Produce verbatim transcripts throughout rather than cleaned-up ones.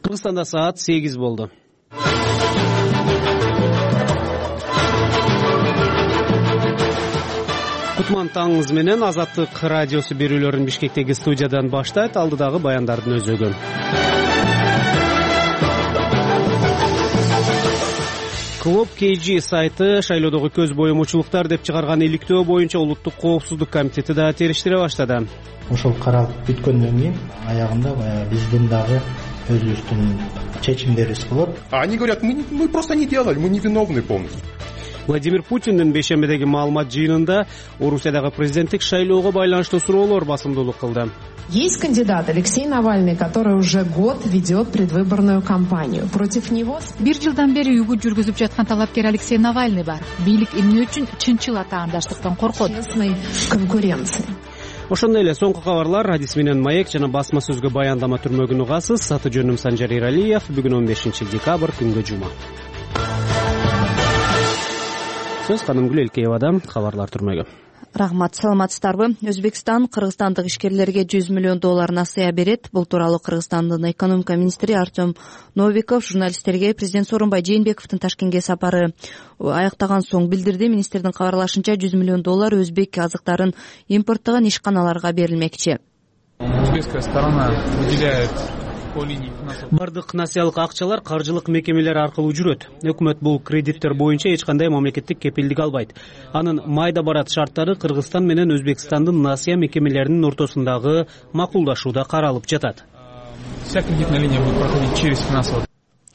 Кыргызстанда саат сегиз болду. Кутман таңыңыз менен. Азаттык радиосу берүүлөрүн Бишкектеги студиядан баштайт. Алдыдагы баяндардын өзөгү. Клуб кей джи сайты шайлоодогу көз боемочулуктар деп чыгарган иликтөө боюнча улуттук коопсуздук комитети да териштире баштады. Ошол каралып бүткөндөн кийин аягында баягы биздин дагы өзүбүздүн чечимдерибиз болот. Они говорят, мы, мы просто не делали, мы не виновны полностью. Владимир Путиндин бейшембедеги маалымат жыйынында Орусиядагы президенттик шайлоого байланыштуу суроолор басымдуулук кылды. Есть кандидат Алексей Навальный, который уже год ведет предвыборную кампанию. Против него... Бир жылдан бери үгүт жүргүзүп жаткан талапкер Алексей Навальный бар. Бийлик эмне үчүн чынчыл атаандаштыктан коркот? Честной конкуренции. Ошондой эле соңку кабарлар Радис менен Маек жана басма сөзгө баяндама түрмөгүн угасыз. Аты жөнүм Санжар Иралиев. Бүгүн он бешинчи декабрь, күнгө жума. Сөз ханым Гүл Элкеевада. Кабарлар түрмөгү. Рахмат, саламатсыздарбы? Өзбекстан кыргызстандык ишкерлерге жүз миллион доллар насыя берет. Бул тууралуу Кыргызстандын экономика министри Артем Новиков журналисттерге президент Сооронбай Жээнбековдун Ташкентке сапары аяктаган соң билдирди. Министрдин кабарлашынча жүз миллион доллар өзбек азыктарын импорттогон ишканаларга берилмекчи. Өзбекская сторона выделяет Бардык насыялык акчалар каржылык мекемелер аркылуу жүрөт. Өкмөт бул кредиттер боюнча эч кандай мамлекеттик кепилдик албайт. Анын майда барат шарттары Кыргызстан менен Өзбекстандын насыя мекемелеринин ортосундагы макулдашууда каралып жатат. Вся кредитная линия будет проходить через финансовый.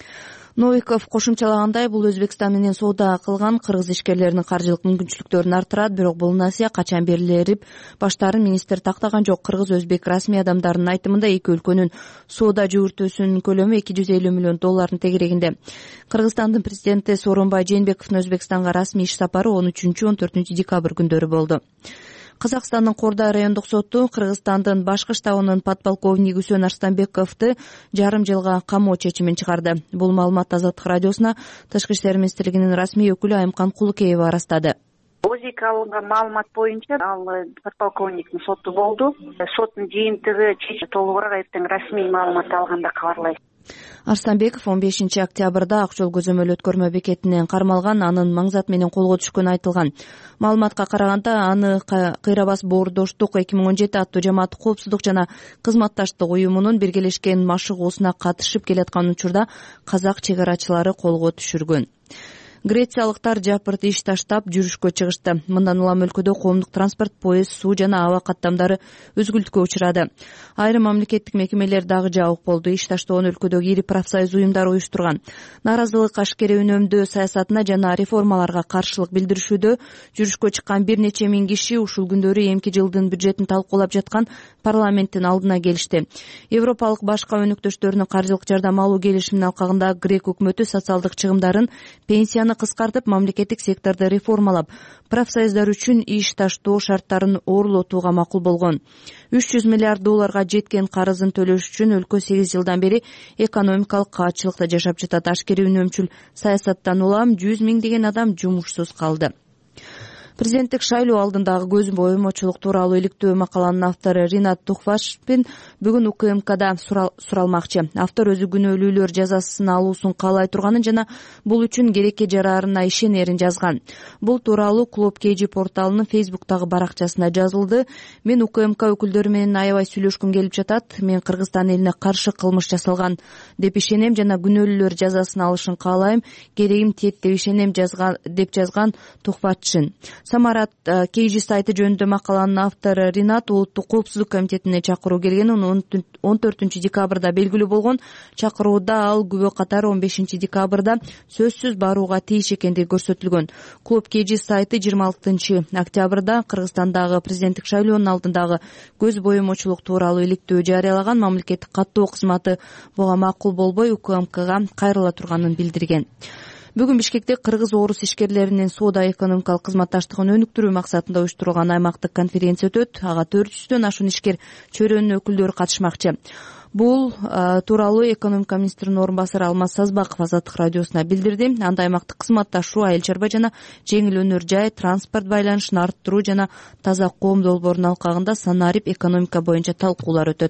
Новиков кошумчалагандай, бул Өзбекстан менен соода кылган кыргыз ишкерлеринин каржылык мүмкүнчүлүктөрүн арттырат, бирок бул насыя качан берилип баштаарын министр тактаган жок. Кыргыз-өзбек расмий адамдарынын айтымында эки өлкөнүн соода жүгүртүүсүнүн көлөмү эки жүз элүү миллион доллардын тегерегинде. Кыргызстандын президенти Сооронбай Жээнбековдун Өзбекстанга расмий иш сапары он үчүнчү он төртүнчү декабрь күндөрү болду. Казакстандын Кордай райондук соту Кыргызстандын башкы штабынын подполковниги Үсөн Арстанбековду жарым жылга камоо чечимин чыгарды. Бул маалымат Азаттык радиосуна Тышкы иштер министрлигинин расмий өкүлү Айымкан Кулукеева ырастады. Озик алынган маалымат боюнча ал подполковниктин соту болду. Соттун жыйынтыгы чечим толугураак эртең расмий маалымат алганда кабарлайт. Арстанбеков он бешинчи октябрда Ак жол көзөмөл өткөрмө бекетинен кармалган, анын маңзат менен колго түшкөнү айтылган. Маалыматка караганда, аны Кыйрабас боордоштук эки миң он жети аттуу жамааттык коопсуздук жана кызматташтык уюмунун биргелешкен машыгуусуна катышып келаткан учурда казак чек арачылары колго түшүргөн. Грециялыктар жапырт иш таштап жүрүшкө чыгышты. Мындан улам өлкөдө коомдук транспорт, поезд, суу жана аба каттамдары өзгүлтүккө учурады. Айрым мамлекеттик мекемелер дагы жабык болду. Иш таштоон өлкөдөгү ири профсоюз уюмдары уюштурган. Нааразылык ашкере үнөмдөө саясатына жана реформаларга каршылык билдиришүүдө жүрүшкө чыккан бир нече миң киши ушул күндөрү эмки жылдын бюджетин талкуулап жаткан парламенттин алдына келишти. Европалык башка өнөктөштөрүнүн каржылык жардам алуу келишиминин алкагында Грек өкмөтү социалдык чыгымдарын, пенсияны кыскартып, мамлекеттик секторду реформалап, профсоюздар үчүн иш таштоо шарттарын оорлотууга макул болгон. үч жүз миллиард долларга жеткен карызын төлөш үчүн өлкө сегиз жылдан бери экономикалык каатчылыкта жашап жатат. Ашкере үнөмчүл саясаттан улам жүз миңдеген адам жумушсуз калды. Президенттик шайлоо алдындагы көз боемочулук тууралуу иликтөө макаланын автору Ринат Тухвашпен бүгүн У К М Кда суралмакчы. Автор өзү күнөөлүүлөр жазасын алуусун каалай турганын жана бул үчүн керекке жараарына ишенерин жазган. Бул тууралуу Клуб кей джи порталынын Фейсбуктагы баракчасына жазылды. Мен У К М К өкүлдөрү менен аябай сүйлөшкүм келип жатат. Мен Кыргызстан элине каршы кылмыш жасалган деп ишенем жана күнөөлүүлөр жазасын алышын каалайм. Керегим тиет деп ишенем деп жазган Тухвашчын. Самарат кей джи сайты жөнүндө макаланын автору Ринат улуттук коопсуздук комитетине чакыруу келген. он төртүнчү декабрда белгилүү болгон. Чакырууда ал күбө катары он бешинчи декабрда сөзсүз барууга тийиш экендиги көрсөтүлгөн. Клуб кей джи сайты жыйырма алтынчы октябрда Кыргызстандагы президенттик шайлоонун алдындагы көз боемочулук тууралуу иликтөө жарыялаган. Мамлекеттик каттоо кызматы буга макул болбой У К М Кга кайрыла турганын билдирген. Бүгүн Бишкекте кыргыз-орус ишкерлеринин соода экономикалык кызматташтыгын өнүктүрүү максатында уюштурулган аймактык конференция өтөт. Ага төрт жүздөн ашуун ишкер чөйрөнүн өкүлдөрү катышмакчы. Бул тууралуу экономика министринин орун басары Алмаз Сазбаков Азаттык радиосуна билдирди. Анда аймактык кызматташуу, айыл чарба жана жеңил өнөр жай, транспорт байланышын арттыруу жана таза коом долбоорунун алкагында санарип экономика боюнча талкуулар өтөт.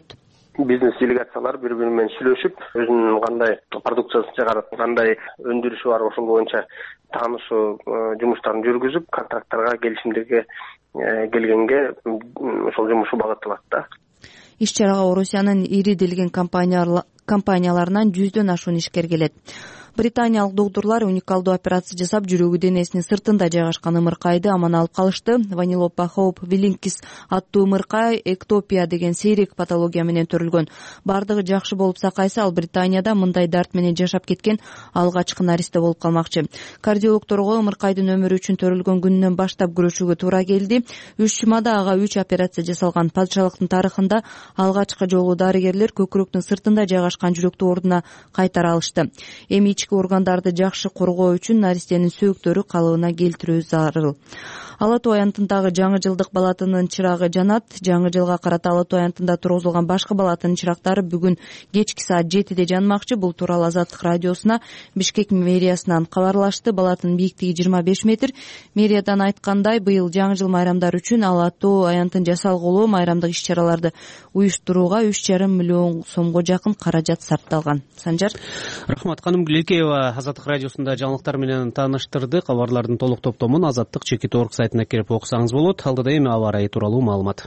бизнес делегациялар бири бири менен сүйлөшүп, өзүнүн кандай продукциясын чыгарып, кандай өндүрүшү бар ошол боюнча таанышуу жумуштарын жүргүзүп, контракттарга, келишимдерге келгенге ошол жумушу багытталат да. Иш-чарага Орусиянын ири делген компанияларынан жүздөн ашуун ишкер келет. Британиялык доктурлар уникалдуу операция жасап, жүрөгү денесинин сыртында жайгашкан ымыркайды аман алып калышты. Ванилопа Хоуп Виллингкис аттуу ымыркай эктопия деген сейрек патология менен төрүлгөн. Бардыгы жакшы болуп сакайса, ал Британияда мындай дарт менен жашап кеткен алгачкы наристе болуп калмакчы. Кардиологторго ымыркайдын өмүрү үчүн төрүлгөн күнүнөн баштап күрөшүүгө туура келди. Үч жумада ага үч операция жасалган. Падышалыктын тарыхында алгачкы жолу дарыгерлер көкүрөктүн сыртында жайгашкан жүрөктү ордуна кайтара алышты. Эми ички органдарды жакшы коргоо үчүн наристенин сөөктөрү калыбына келтирүү зарыл. Ала Тоо аянтындагы жаңы жылдык балатынын чырагы жанат. Жаңы жылга карата Ала Тоо аянтында тургузулган башкы балатынын чырактары бүгүн кечки саат жетиде жанмакчы. Бул тууралуу Азаттык радиосуна Бишкек мэриясынан кабарлашты. Балатынын бийиктиги жыйырма беш метр. Мэриядан айткандай, быйыл жаңы жыл майрамдары үчүн Ала Тоо аянтын жасалгылоо майрамдык иш-чараларды уюштурууга үч жарым миллион сомго жакын каражат сарпталган. Санжар. Рахмат. Каным Гүлекеева Азаттык радиосунда жаңылыктар менен тааныштырды. Кабарлардын толук топтомун Азаттык чекит орг сайтына кирип окусаңыз болот. Алдыда эми аба ырайы тууралуу маалымат.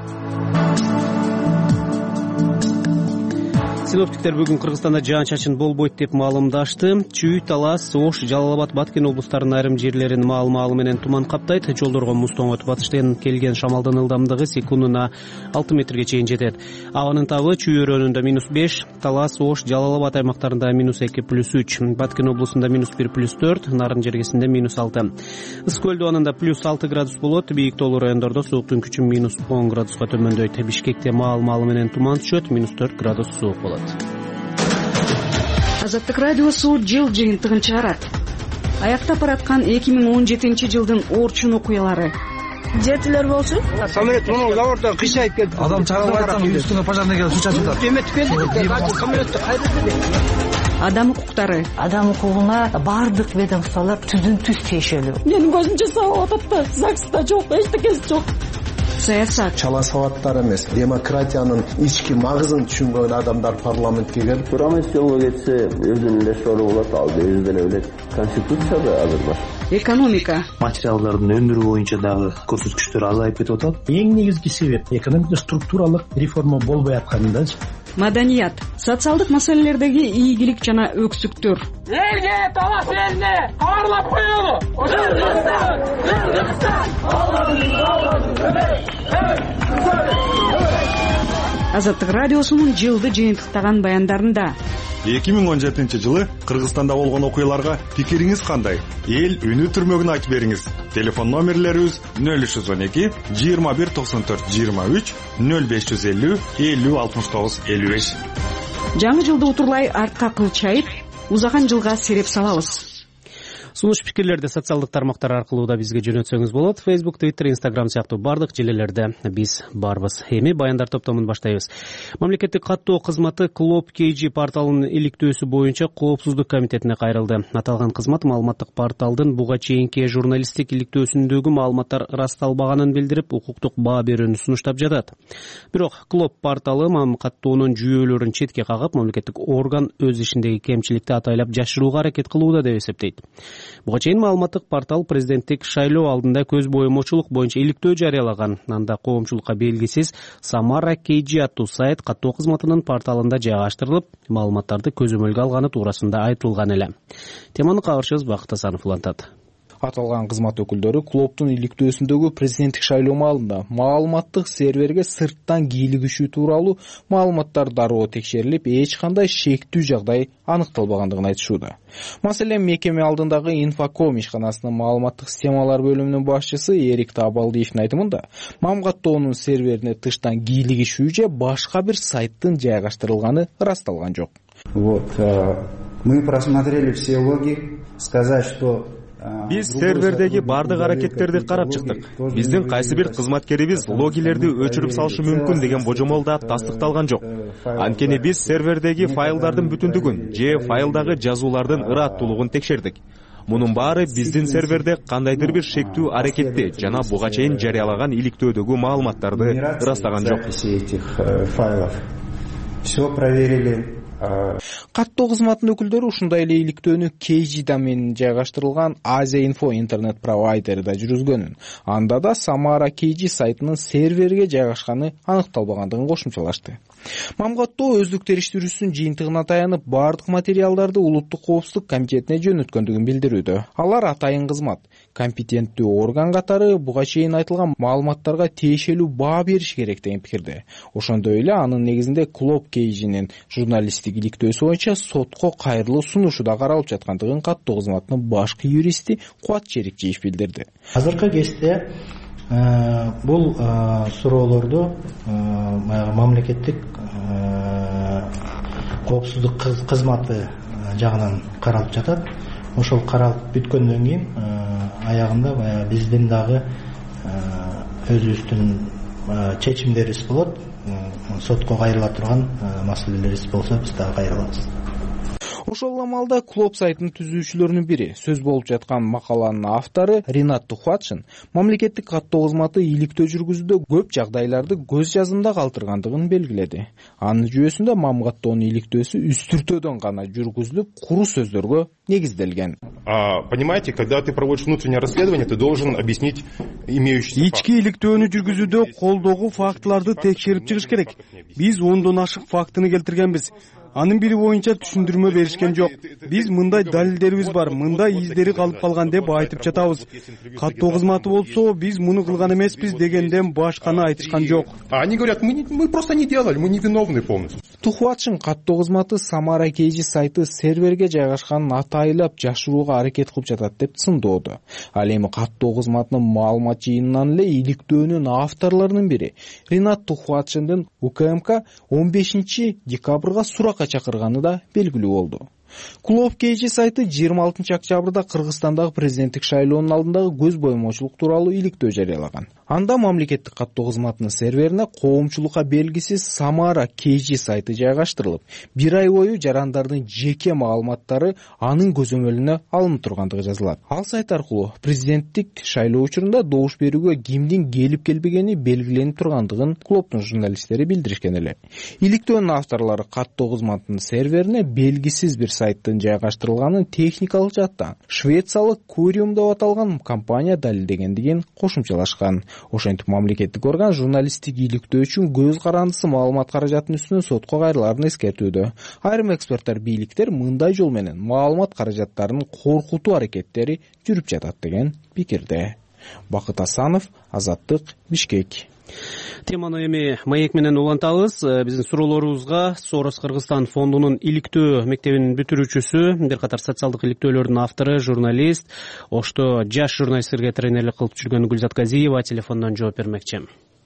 Синоптиктер бүгүн Кыргызстанда жаан-чачын болбойт деп маалымдашты. Чүй, Талас, Ош, Жалал Абад, Баткен облустарынын айрым жерлерин маал-маалы менен туман каптайт. Жолдорго муз тоңот. Батыштан келген шамалдын ылдамдыгы секундуна алты метрге чейин жетет. Абанын табы Чүй өрөөнүндө минус беш, Талас, Ош, Жалал Абад аймактарында минус эки плюс үч, Баткен облусунда минус бир плюс төрт, Нарын жергесинде минус алты. Ысык көл дубанында плюс алты градус болот. Бийик тоолуу райондордо сууктун күчү минус он градуска төмөндөйт. Бишкекте маал-маалы менен туман түшөт, минус төрт градус суук болот. Азаттык радиосу жыл жыйынтыгын чыгарат. Аяктап бараткан эки миң он жетинчи жылдын орчун окуялары. Жетилер болсун. Самолет мына заводдо кыйшайып кетти. Адам чагылып аткан үстүнө пожарный келип суу чачылды. Эметип келди. Самолетту кайда келди? Адам укуктары. Адам укугуна бардык ведомстволор түздүн түз тиешелүү. Менин көзүмчө сабап атат да, ЗАГСта жок, эчтекеси жок. Саясат. Чала сабаттар эмес, демократиянын ички магызын түшүнгөн адамдар парламентке келип, парламент жолго кетсе өзүнүн эле сору болот, ал өзү деле билет. Конституцияда азыр бар. Экономика. Материалдардын өндүрүү боюнча дагы көрсөткүчтөр азайып кетип атат. Эң негизги себеп экономикада структуралык реформа болбой атканында. Маданият. Социалдык маселелердеги ийгилик жана өксүктөр. Элге талаш элине кабарлап коелу. Кыргызстан, Кыргызстан, Азаттык радиосунун жылды жыйынтыктаган баяндарында эки миң он жетинчи жылы Кыргызстанда болгон окуяларга пикириңиз кандай? Эл үнү түрмөгүн айтып бериңиз. Телефон номерлерибиз нөл үч жүз он эки жыйырма бир токсон төрт жыйырма үч, нөл беш жүз элүү элүү алтымыш тогуз элүү беш. Жаңы жылды утурлай артка кылчайып, узаган жылга сереп салабыз. Сунуш пикирлерди социалдык тармактар аркылуу да бизге жөнөтсөңүз болот. Facebook, Twitter, Instagram сыяктуу бардык желелерде биз барбыз. Эми баяндар топтомун баштайбыз. Мамлекеттик каттоо кызматы Клоп кей джи порталынын иликтөөсү боюнча коопсуздук комитетине кайрылды. Аталган кызмат маалыматтык порталдын буга чейинки журналисттик иликтөөсүндөгү маалыматтар ырасталбаганын билдирип, укуктук баа берүүнү сунуштап жатат. Бирок Клоп порталы каттоонун жүйөлөрүн четке кагып, мамлекеттик орган өз ишиндеги кемчиликти атайлап жашырууга аракет кылууда деп эсептейт. Буга чейин маалыматтык портал президенттик шайлоо алдында көз боомочулук боюнча иликтөө жарыялаган. Анда коомчулукка белгисиз Самара кей джи аттуу сайт каттоо кызматынын порталында жайгаштырылып, маалыматтарды көзөмөлгө алганы туурасында айтылган эле. Теманы кабарчыбыз Бакыт Асанов улантат. Аталган кызмат өкүлдөрү Клоптун иликтөөсүндөгү президенттик шайлоо маалында маалыматтык серверге сырттан кийлигишүү тууралуу маалыматтар дароо текшерилип, эч кандай шектүү жагдай аныкталбагандыгын айтышууда. Маселен, мекеме алдындагы Инфоком ишканасынын маалыматтык системалар бөлүмүнүн башчысы Эрик Табалдиевдин айтымында, мамгаттоонун серверине тыштан кийлигишүү же башка бир сайттын жайгаштырылганы ырасталган жок. Вот, мы просмотрели все логи, сказать, что Биз сервердеги бардык аракеттерди карап чыктык. Биздин кайсы бир кызматкерибиз логилерди өчүрүп салышы мүмкүн деген божомол да тастыкталган жок. Анткени биз сервердеги файлдардын бүтүндүгүн же файлдагы жазуулардын ыраттуулугун текшердик. Мунун баары биздин серверде кандайдыр бир шектүү аракетти жана буга чейин жарыялаган иликтөөдөгү маалыматтарды ырастаган жок. все проверили. Каттоо кызматынын өкүлдөрү ушундай эле иликтөөнү Кейжи доменин жайгаштырылган Азия Инфо интернет провайдери да жүргүзгөнүн, анда да Самара Кейжи сайтынын серверге жайгашканы аныкталбагандыгын кошумчалашты. Мамгаттоо өздүк териштирүүсүнүн жыйынтыгына таянып, бардык материалдарды Улуттук коопсуздук комитетине жөнөткөндүгүн билдирүүдө. Алар атайын кызмат, компетенттүү орган катары буга чейин айтылган маалыматтарга тиешелүү баа бериш керек деген пикирде. Ошондой эле анын негизинде Клоп Кейжинин журналисттик иликтөөсү боюнча сотко кайрылуу сунушу да каралып жаткандыгын каттоо кызматынын башкы юристи Кубат Черикчиев билдирди. Азыркы кезде бул суроолорду мамлекеттик коопсуздук кызматы жагынан каралып жатат. Ошол каралып бүткөндөн кийин аягында биздин дагы өзүбүздүн чечимдерибиз болот. Сотко кайрыла турган маселелерибиз болсо биз дагы кайрылабыз. Ошол амалда Клоп сайтынын түзүүчүлөрүнүн бири, сөз болуп жаткан макаланын автору Ринат Тухватшин мамлекеттик каттоо кызматы иликтөө жүргүзүүдө көп жагдайларды көз жазымда калтыргандыгын белгиледи. Анын жүйөсүндө мамгаттоонун иликтөөсү үстүртөдөн гана жүргүзүлүп, куру сөздөргө негизделген. Понимаете, когда ты проводишь внутреннее расследование, ты должен объяснить имеющиеся факты. Ички иликтөөнү жүргүзүүдө колдогу фактыларды текшерип чыгыш керек. Биз ондон ашык фактыны келтиргенбиз. Анын бири боюнча түшүндүрмө беришкен жок. Биз мындай далилдерибиз бар, мындай издери калып калган деп айтып жатабыз. Каттоо кызматы болсо, биз муну кылган эмеспиз дегенден башканы айтышкан жок. Они говорят, мы, мы просто не делали, мы невиновны полностью. Тухватшин каттоо кызматы Самара Кейжи сайты серверге жайгашканын атайлап жашырууга аракет кылып жатат деп сындоодо. Ал эми каттоо кызматынын маалымат жыйынынан эле иликтөөнүн авторлорунун бири Ринат Тухватшиндин У К М К он бешинчи декабрга суракка чакырганы да белгилүү болду. Клоп Кейжи сайты жыйырма алтынчы октябрда Кыргызстандагы президенттик шайлоонун алдындагы көз боемочулук тууралуу иликтөө жарыялаган. Анда мамлекеттик каттоо кызматынын серверине коомчулукка белгисиз Самара Кейжи сайты жайгаштырылып, бир ай бою жарандардын жеке маалыматтары анын көзөмөлүнө алынып тургандыгы жазылат. Ал сайт аркылуу президенттик шайлоо учурунда добуш берүүгө кимдин келип келбегени белгиленип тургандыгын Клоптун журналисттери билдиришкен эле. Иликтөөнүн авторлору каттоо кызматынын серверине белгисиз бир сайттын жайгаштырылганын техникалык жаттан швециялык Куриум деп аталган компания далилдегендигин кошумчалашкан. Ошентип мамлекеттик орган журналисттик иликтөө үчүн көз карандысы маалымат каражатынын үстүнөн сотко кайрылаарын эскертүүдө. Айрым эксперттер, бийликтер мындай жол менен маалымат каражаттарын коркутуу аракеттери жүрүп жатат деген пикирде. Бакыт Асанов, Азаттык, Бишкек. Теманы эми маек менен улантабыз. Биздин суроолорубузга Сорос Кыргызстан фондунун иликтөө мектебинин бүтүрүүчүсү, бир катар социалдык иликтөөлөрдүн автору, журналист, ошто жаш журналисттерге тренерлик кылып жүргөн Гүлзат Газиева телефондон жооп бермекчи.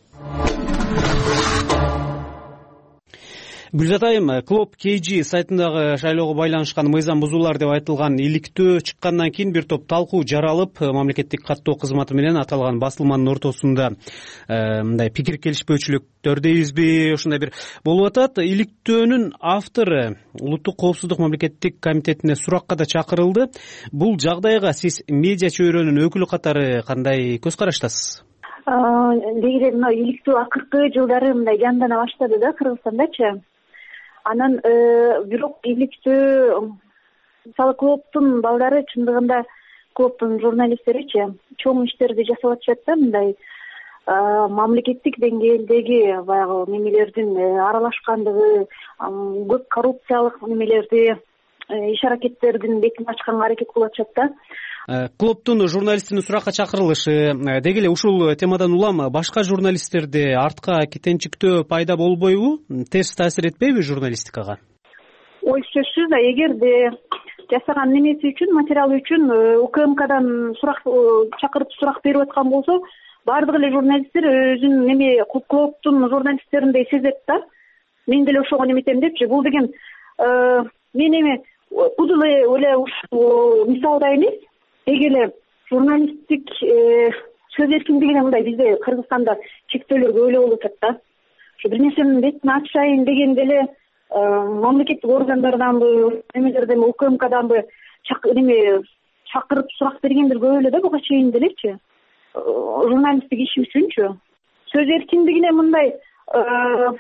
Гүлзат айым, Клоп Кейжи сайтындагы шайлоого байланышкан мыйзам бузуулар деп айтылган иликтөө чыккандан кийин бир топ талкуу жаралып, мамлекеттик каттоо кызматы менен аталган басылманын ортосунда мындай пикир келишпөөчүлүктөр дейбизби, ошондой бир болуп атат. Иликтөөнүн автору Улуттук коопсуздук мамлекеттик комитетине суракка да чакырылды. Бул жагдайга сиз медиа чөйрөнүн өкүлү катары кандай көз караштасыз? Дегиде мына иликтөө акыркы жылдары мындай жандана баштады да Кыргызстандачы. Анан бирок иликтөө мисалы Клоптун балдары чындыгында Клоптун журналисттеричи чоң иштерди жасап атышат да, мындай мамлекеттик деңгээлдеги баягы немелердин аралашкандыгы, көп коррупциялык немелерди, иш аракеттердин бетин ачканга аракет кылып атышат да. Клоптун журналистинин суракка чакырылышы деги эле ушул темадан улам башка журналисттерде артка кетенчиктөө пайда болбойбу? Терс таасир этпейби журналистикага? Ой, сөзсүз да, эгерде жасаган немеси үчүн, материалы үчүн У К М Кдан сурак чакырып сурак берип аткан болсо, бардык эле журналисттер өзүнүн неме Клоптун журналисттериндей сезет да. Мен деле ошого неметем депчи. Бул деген мен эми куду эле ушул мисалда эмес, деги эле журналисттик сөз эркиндигине мындай бизде Кыргызстанда чектөөлөр көп эле болуп атат да. Ошо бир нерсенин бетин ачайын дегенде эле мамлекеттик органдарданбы, немелерден У К М Кданбы неме чакырып сурак бергендер көп эле да буга чейин делечи. Журналисттик иши үчүнчү. Сөз эркиндигине мындай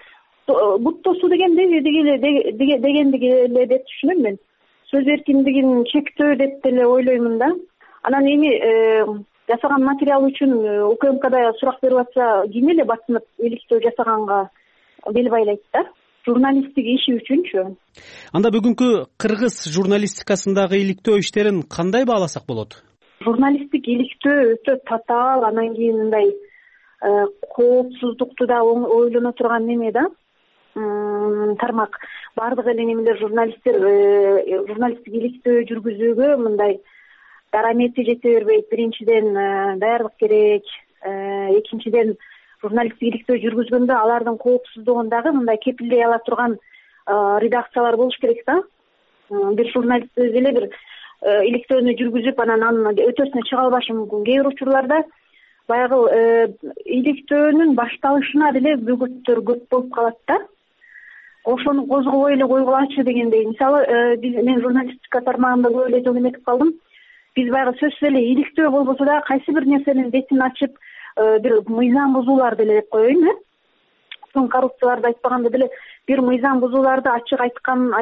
буттосуу дегенди дегендиги эле деп түшүнөм мен. Сөз эркиндигин чектөө деп деле ойлоймун да. Анан эми жасаган материал үчүн УКМКда сурак берип атса, ким эле басынып иликтөө жасаганга бел байлайт да. Журналисттик иши үчүнчү. Анда бүгүнкү кыргыз журналистикасындагы иликтөө иштерин кандай бааласак болот? Журналисттик иликтөө өтө татаал, анан кийин мындай коопсуздукту да ойлоно турган неме да. Тармак. Бардык эле немелер журналисттер журналисттик иликтөө жүргүзүүгө мындай дарамети жете бербейт. Биринчиден даярдык керек, экинчиден журналисттик иликтөө жүргүзгөндө алардын коопсуздугун дагы мындай кепилдей ала турган редакциялар болуш керек да. Бир журналист өзү эле бир иликтөөнү жүргүзүп, анан анын өтөсүнө чыга албашы мүмкүн. Кээ бир учурларда баягы иликтөөнүн башталышына деле бөгөттөр көп болуп калат да. Ошону козгобой эле койгулачы дегендей. Мисалы, мен журналистика тармагында көп эле жол эметип калдым. Биз баягы сөзсүз эле иликтөө болбосо да кайсы бир нерсенин бетин ачып, бир мыйзам бузуулар деле деп коеюн, э? Соң коррупцияларды айтпаганда деле бир мыйзам бузууларды ачык айткан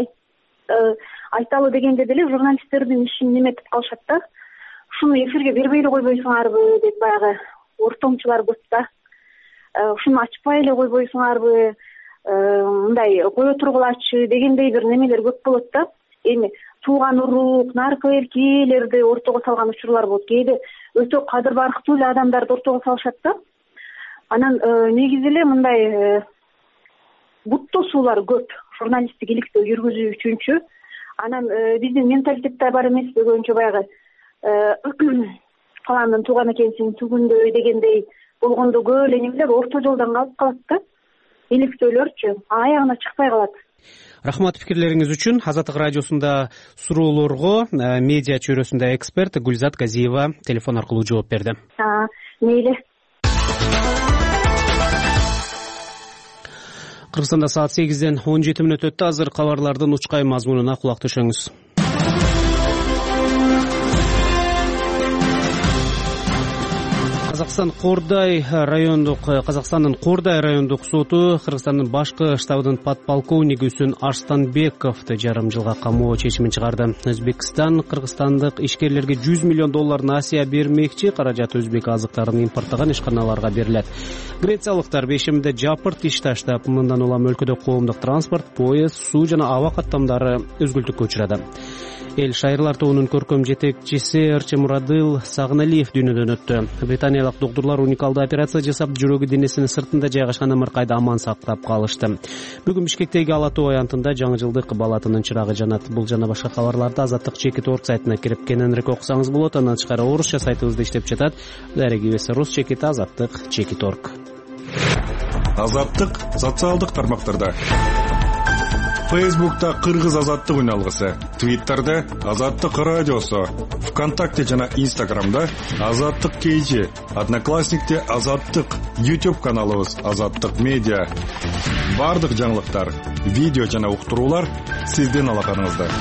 айталы дегенде деле журналисттердин ишин неметип калышат да. Ушуну эфирге бербей эле койбойсуңарбы деп баягы ортомчулар көп да. Ушуну ачпай эле койбойсуңарбы, мындай кое тургулачы дегендей бир немелер көп болот да. Эми тууган урук, наркоэркийлерди ортого салган учурлар болот. Кээде өтө кадыр барктуу эле адамдарды ортого салышат да. Анан негизи эле мындай буттосуулар көп журналисттик иликтөө жүргүзүү үчүнчү. Анан биздин менталитетте бар эмес дегенче баягы каландын тууган экенсиң түгүндөй дегендей болгондо көп эле немелер орто жолдон калып калат да. Иликтөөлөрчү аягына чыкпай калат. Рахмат пикирлериңиз үчүн. Азаттык радиосунда суроолорго медиа чөйрөсүндө эксперт Гүлзат Газиева телефон аркылуу жооп берди. Мейли. Кыргызстанда саат сегизден он жети мүнөт өттү. Азыр кабарлардын учкай мазмунуна кулак түшөңүз. Казакстан Кордай райондук Казакстандын Кордай райондук соту Кыргызстандын башкы штабынын подполковниги Үсөн Арстанбековду жарым жылга камоо чечимин чыгарды. Өзбекстан кыргызстандык ишкерлерге жүз миллион доллар насыя бермекчи. Каражат өзбек азыктарын импорттогон ишканаларга берилет. Грециялыктар бешимде жапырт иш таштап, мындан улам өлкөдө коомдук транспорт, поезд, суу жана аба каттамдары өзгүлтүккө учурады. Эл шайырлар тобунун көркөм жетекчиси Эрче Мурадыл Сагыналиев дүйнөдөн өттү. Британиялык доктурлар уникалдуу операция жасап, жүрөгү денесинин сыртында жайгашкан ымыркайды аман сактап калышты. Бүгүн Бишкектеги Ала Тоо аянтында жаңы жылдык балатынын чырагы жанат. Бул жана башка кабарларды Азаттык Чекит орг сайтына кирип кененирээк окусаңыз болот. Андан тышкары орусча сайтыбызда иштеп жатат. Дарегибиз рус чекит Азаттык Чекит орг. Азаттык социалдык тармактарда. Фейсбукта Кыргыз азаттык үналгысы, Твиттерде Азаттык радиосу, ВКонтакте жана Инстаграмда Азаттык кейжи, Одноклассникте Азаттык, YouTube каналыбыз Азаттык медиа. Бардык жаңылыктар, видео жана уктуруулар сиздин алаканыңызда.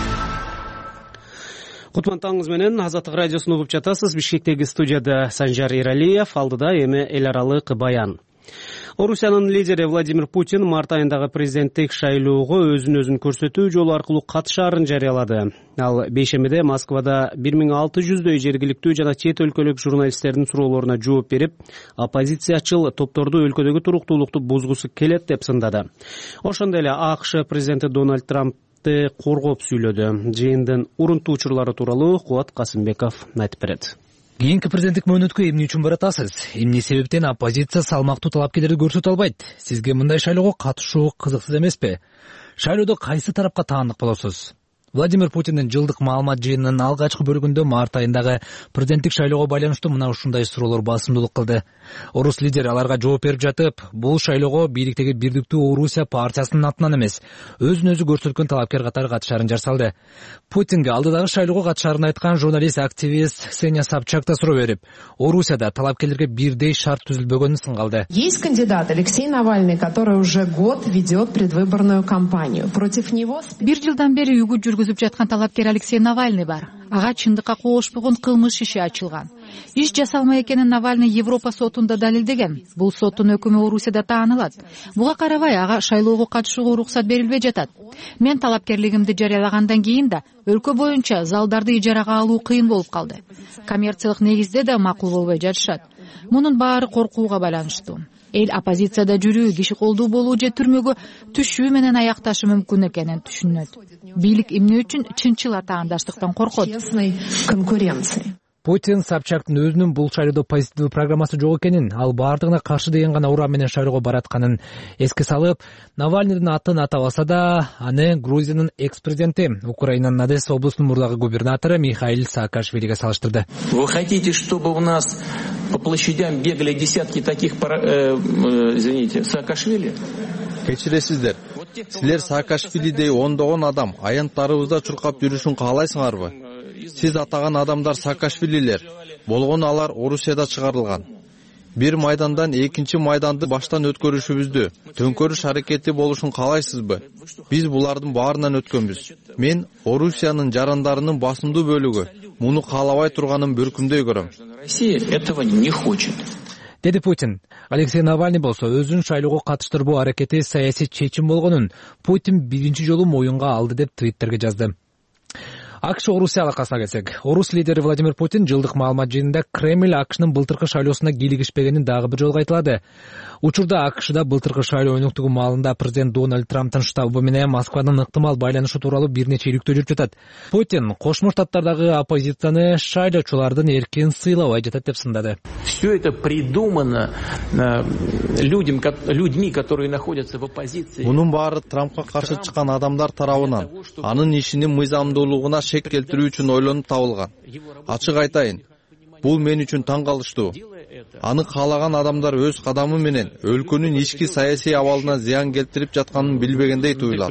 Кутман таңыңыз менен Азаттык радиосун угуп жатасыз. Бишкектеги студияда Санжар Иралиев, алдыда эми эл аралык баян. Орусиянын лидери Владимир Путин март айындагы президенттик шайлоого өзүн өзүн көрсөтүү жолу аркылуу катышаарын жарыялады. Ал бейшембиде Москвада бир миң алты жүздөй жергиликтүү жана чет өлкөлүк журналисттердин суроолоруна жооп берип, оппозициячыл топторду өлкөдөгү туруктуулукту бузгусу келет деп сындады. Ошондой эле АКШ президенти Дональд Трампты коргоп сүйлөдү. Жыйындын урунтуу учурлары тууралуу Кубат Касымбеков айтып берет. Кийинки президенттик мөөнөткө эмне үчүн баратасыз? Эмне себептен оппозиция салмактуу талапкерлерди көрсөтө албайт? Сизге мындай шайлоого катышуу кызыксыз эмеспи? Шайлоодо кайсы тарапка таандык болосуз? Владимир Путиндин жылдык маалымат жыйынынын алгачкы бөлүгүндө март айындагы президенттик шайлоого байланыштуу мына ушундай суроолор басымдуулук кылды. Орус лидери аларга жооп берип жатып, бул шайлоого бийликтеги Бирдиктүү Орусия партиясынын атынан эмес, өзүн өзү көрсөткөн талапкер катары катышаарын жарсалды. Путинге алдыдагы шайлоого катышаарын айткан журналист-активист Ксения Собчак да суроо берип, Орусияда талапкерлерге бирдей шарт түзүлбөгөнүн сынгалды. Есть кандидат Алексей Навальный, который уже год ведет предвыборную кампанию. Против него... Бир жылдан бери үгүт жүргүзүп жаткан талапкер Алексей Навальный бар. Ага чындыкка коошпогон кылмыш иши ачылган. Иш жасалмай экенин Навальный Европа сотунда далилдеген. Бул соттун өкүмү Орусияда таанылат. Буга карабай ага шайлоого катышууга уруксат берилбей жатат. Мен талапкерлигимди жарыялагандан кийин да өлкө боюнча залдарды ижарага алуу кыйын болуп калды. Коммерциялык негизде да макул болбой жатышат. Мунун баары коркууга байланыштуу. Эл оппозицияда жүрүү, киши колдуу болуу же түрмөгө түшүү менен аякташы мүмкүн экенин түшүнөт. Бийлик эмне үчүн чынчыл атаандаштыктан коркот? Путин Собчактын өзүнүн бул шайлоодо позитивдүү программасы жок экенин, ал баардыгына каршы деген гана урам менен шайлоого баратканын эске салып, Навальныйдын атын атабаса да, аны Грузиянын экс-президенти, Украинанын Одесса облусунун мурдагы губернатору Михаил Саакашвилиге салыштырды. Вы хотите, чтобы у нас по площадям бегали десятки таких, извините, Саакашвили? Кечиресиздер. Силер Саакашвилидей ондогон адам аянттарыбызда чуркап жүрүшүн каалайсыңарбы? Сиз атаган адамдар Саакашвилилер. Болгону алар Орусияда чыгарылган. Бир майдандан экинчи майданды баштан өткөрүшүбүздү, төңкөрүш аракети болушун каалайсызбы? Биз булардын баарынан өткөнбүз. Мен Орусиянын жарандарынын басымдуу бөлүгү муну каалабай турганын бөркүмдөй көрөм. Россия этого не хочет. Деди Путин. Алексей Навальный болсо өзүн шайлоого катыштырбоо аракети саясий чечим болгонун Путин биринчи жолу моюнга алды деп Твиттерге жазды. АКШ Орусия алакасына келсек, Орус лидери Владимир Путин жылдык маалымат жыйынында Кремль АКШнын былтыркы шайлоосуна кийлигишпегенин дагы бир жолу кайталады. Учурда АКШда былтыркы шайлоо өнүктүгү маалында президент Дональд Трамптын штабы менен Москванын ыктымал байланышы тууралуу бир нече иликтөө жүрүп жатат. Путин Кошмо Штаттардагы оппозицияны шайлоочулардын эркин сыйлабай жатат деп сындады. Все это придумано людям, людьми, которые находятся в оппозиции. Мунун баары Трампка каршы чыккан адамдар тарабынан анын ишинин мыйзамдуулугуна шек келтирүү үчүн ойлонуп табылган. Ачык айтайын, бул мен үчүн таң калыштуу. Аны каалаган адамдар өз кадамы менен өлкөнүн ички саясий абалына зыян келтирип жатканын билбегендей туюлат.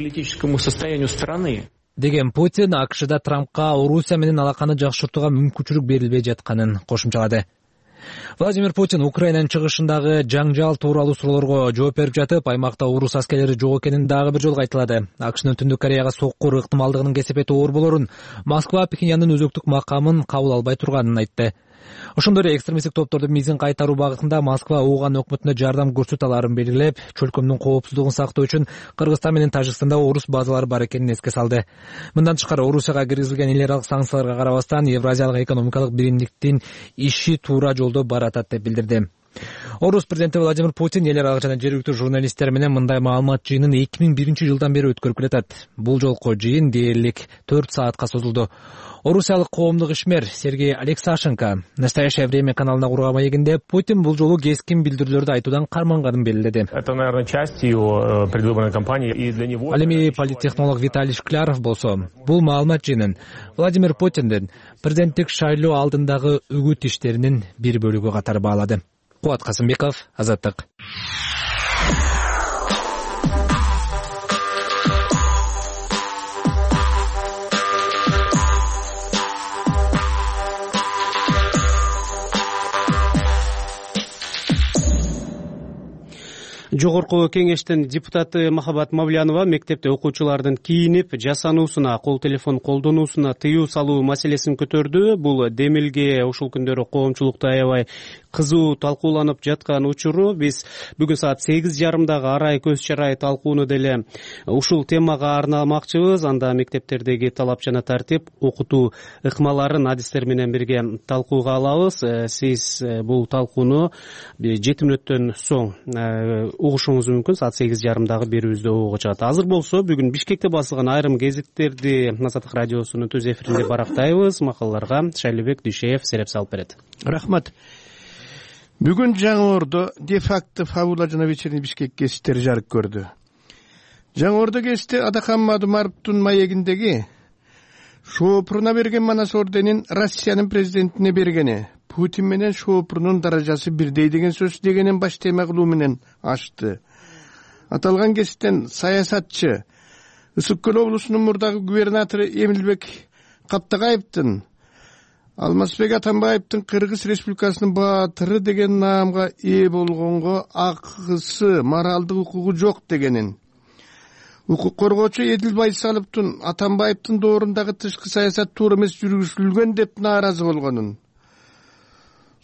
Деген Путин АКШда Трампка Орусия менен алаканы жакшыртууга мүмкүнчүлүк берилбей жатканын кошумчалады. Владимир Путин Украинанын чыгышындагы жаңжал тууралуу суроолорго жооп берип жатып, аймакта орус аскерлери жок экенин дагы бир жолу кайталады. АКШнын Түндүк Кореяга соккур ыктымалдыгынын кесепети оор болорун, Москва Пхеньяндын өзөктүк макамын кабыл албай турганын айтты. Ошондой эле экстремисттик топтордун мизин кайтаруу багытында Москва Ооган өкмөтүнө жардам көрсөтө аларын белгилеп, чөлкөмдүн коопсуздугун сактоо үчүн Кыргызстан менен Тажикстанда орус базалары бар экенин эске салды. Мындан тышкары Орусияга киргизилген эл аралык санкцияларга карабастан Евразиялык экономикалык биримдиктин иши туура жолдо баратат деп билдирди. Орус президенти Владимир Путин эл аралык жана жергиликтүү журналисттер менен мындай маалымат жыйынын эки миң биринчи жылдан бери өткөрүп келатат. Бул жолку жыйын дээрлик төрт саатка созулду. Орусиялык коомдук ишмер Сергей Алексашенко «Настоящее время» каналына курган маегинде Путин бул жолу кескин билдирүүлөрдү айтуудан карманганын белгиледи. Это, наверное, часть его предвыборной кампании и для него. Ал эми политтехнолог Виталий Шкляров болсо, бул маалымат жыйынын Владимир Путиндин президенттик шайлоо алдындагы үгүт иштеринин бир бөлүгү катары баалады. Кубат Касымбеков, Азаттык. Жогорку кеңештин депутаты Махабат Мавлянова мектепте окуучулардын кийинип жасануусуна, кол телефон колдонуусуна тыюу салуу маселесин көтөрдү. Бул демилге ушул күндөрү коомчулукта аябай кызуу талкууланып жаткан учуру. Биз бүгүн саат сегиз жарымдагы арай көз чарай талкууну деле ушул темага арнамакчыбыз. Анда мектептердеги талап жана тартип, окутуу ыкмаларын адистер менен бирге талкууга алабыз. Сиз бул талкууну жети мүнөттөн соң угушуңуз мүмкүн. Саат сегиз жарымдагы берүүбүздө угууга чыгат. Азыр болсо бүгүн Бишкекте басылган айрым гезиттерди Азаттык радиосунун түз эфиринде барактайбыз. Макалаларга Шайлыбек Дүйшеев сереп салып берет. Рахмат. Бүгүн Жаңы Ордо де-факто фабула жана вечерний Бишкек гезиттери жарык көрдү. Жаңы Ордо гезити Адакан Мадумаровдун маегиндеги Шоопуруна берген Манас орденин Россиянын президентине бергени, Путин менен Шоопурунун даражасы бирдей деген сөз дегенин баш тема кылуу менен ачты. Аталган гезиттен саясатчы Ысык Көл облусунун мурдагы губернатору Эмилбек Каптагаевдин Алмазбек Атамбаевдин Кыргыз Республикасынын баатыры деген наамга ээ болгонго акысы, моралдык укугу жок дегенин, укук коргоочу Эдил Байсаловдун Атамбаевдин доорундагы тышкы саясат туура эмес жүргүзүлгөн деп нааразы болгонун,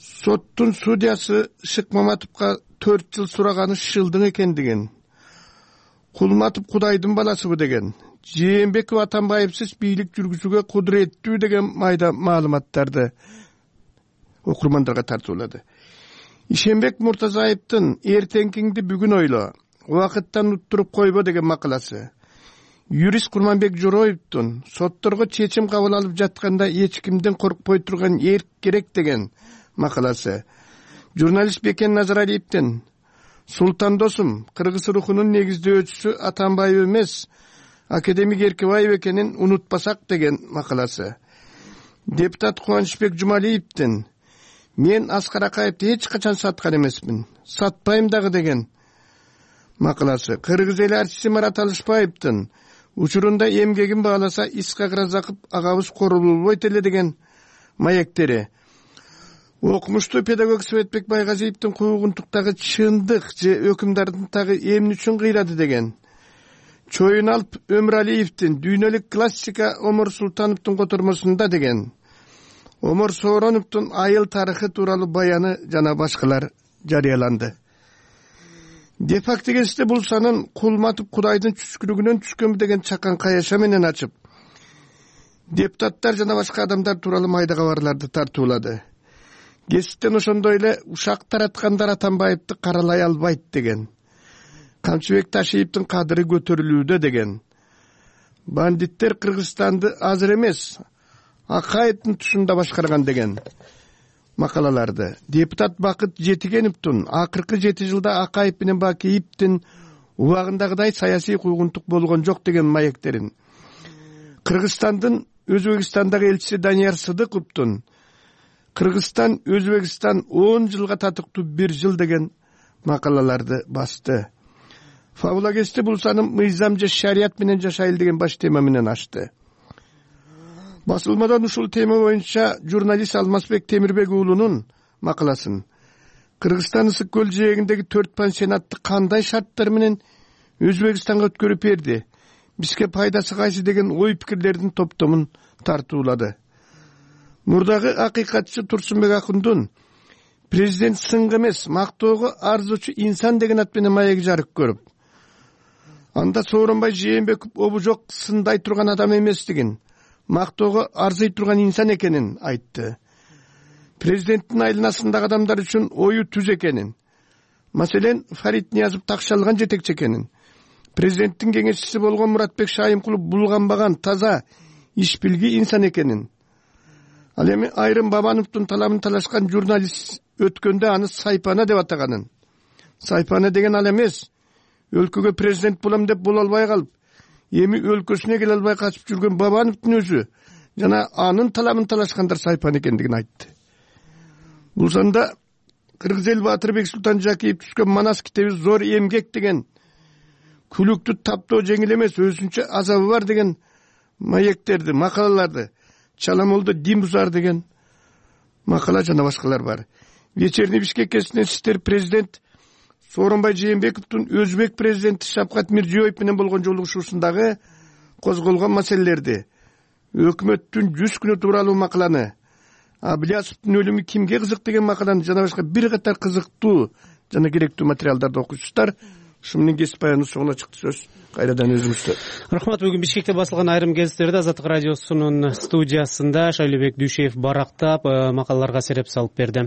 соттун судьясы Шыкмаматовго төрт жыл сураганы Шылдың экендигин, Кулматов Кудайдын баласыбы деген, Жээнбеков Атамбаевсиз бийлик жүргүзүүгө кудуреттүү деген майда маалыматтарды окурмандарга тартуулады. Ишенбек Муртазаевдин эртеңкиңди бүгүн ойло, убакыттан уттуруп койбо деген макаласы. Юрист Курманбек Жороевдун сотторго чечим кабыл алып жатканда эч кимден коркпой турган эрк керек деген макаласы. Журналист Бекен Назаралиевдин Султан досум, кыргыз рухунун негиздөөчүсү Атамбаев эмес, академик Эркебаев экенин унутпасак деген макаласы. Депутат Кубанычбек Жумалиевдин мен Аскар Акаевди эч качан саткан эмесмин, сатпайм дагы деген макаласы. Кыргыз эли артисти Марат Алышбаевдин учурунда эмгегин бааласа Исхак Разаков агабыз корулбойт эле деген маектери. Окумуштуу педагог Светбек Байгазиевдин куугунтуктагы чындык же өкүмдардын тагы эмне үчүн кыйрады деген. Чоюналп Өмүралиевдин дүйнөлүк классика Омар Султановдун котормосунда деген. Омар Соороновдун айыл тарыхы тууралуу баяны жана башкалар жарыяланды. Де-факто кесте бул санын Кулматов Кудайдын түшкүрүгүнөн түшкөнбү деген чакан каяша менен ачып, депутаттар жана башка адамдар тууралуу майда кабарларды тартуулады. Кесиптен ошондой эле ушак тараткандар Атамбаевди каралай албайт деген. Камчыбек Ташиевдин кадыры көтөрүлүүдө деген. Бандиттер Кыргызстанды азыр эмес, Акаевдин тушунда башкарган деген макалаларды. Депутат Бакыт Жетигеновдун акыркы жети жылда Акаев менен Бакиевдин убагындагыдай саясий куугунтук болгон жок деген маектерин. Кыргызстандын Өзбекстандагы элчиси Данияр Сыдыковдун Кыргызстан Өзбекстан он жылга татыктуу бир жыл деген макалаларды басты. Фабула кести бул саным мыйзам же шарият менен жашайлы деген баш тема менен ачты. Басылмадан ушул тема боюнча журналист Алмазбек Темирбек уулунун макаласын Кыргызстан ысык көл жээгиндеги төрт пансионатты кандай шарттар менен Өзбекстанга өткөрүп берди, бизге пайдасы кайсы деген ой пикирлердин топтомун тартуулады. Мурдагы акыйкатчы Турсунбек Акундун президент сыңгы эмес, мактоого арзуучу инсан деген ат менен маеги жарык көрүп, анда Сооронбай Жээнбеков обу жок сындай турган адам эместигин, мактоого арзый турган инсан экенин айтты. Президенттин айланасындагы адамдар үчүн ою түз экенин, маселен Фарид Ниязов такшалган жетекчи экенин, президенттин кеңешчиси болгон Муратбек Шайымкулов булганбаган таза иш билги инсан экенин, ал эми Айрым Бабановдун талабын талашкан журналист өткөндө аны сайпана деп атаганын. Сайпана деген ал эмес, өлкөгө президент болом деп боло албай калып, эми өлкөсүнө келе албай качып жүргөн Бабановдун өзү жана анын талабын талашкандар сайпан экендигин айтты. Бул санда Кыргыз эл Батырбек Султан Жакиев түшкөн Манас китеби зор эмгек деген, күлүктү таптоо жеңил эмес, өзүнчө азабы бар деген маектерди, макалаларды, Чаламолдо дин бузар деген макала жана башкалар бар. Вечерний Бишкек кесинен сиздер президент Сооронбай Жээнбековдун өзбек президенти Шавкат Мирзиёев менен болгон жолугушуусундагы козголгон маселелерди, өкмөттүн жүз күнү тууралуу макаланы, Абылиясовдун өлүмү кимге кызык деген макаланы жана башка бир катар кызыктуу жана керектүү материалдарды окуйсуздар. Ушу менен кесип баяныбыз соңуна чыкты. Сөз кайрадан өзүңүздө. Рахмат. Бүгүн Бишкекте басылган айрым гезиттерди Азаттык радиосунун студиясында Шайлообек Дүйшеев барактап, макалаларга сереп салып берди.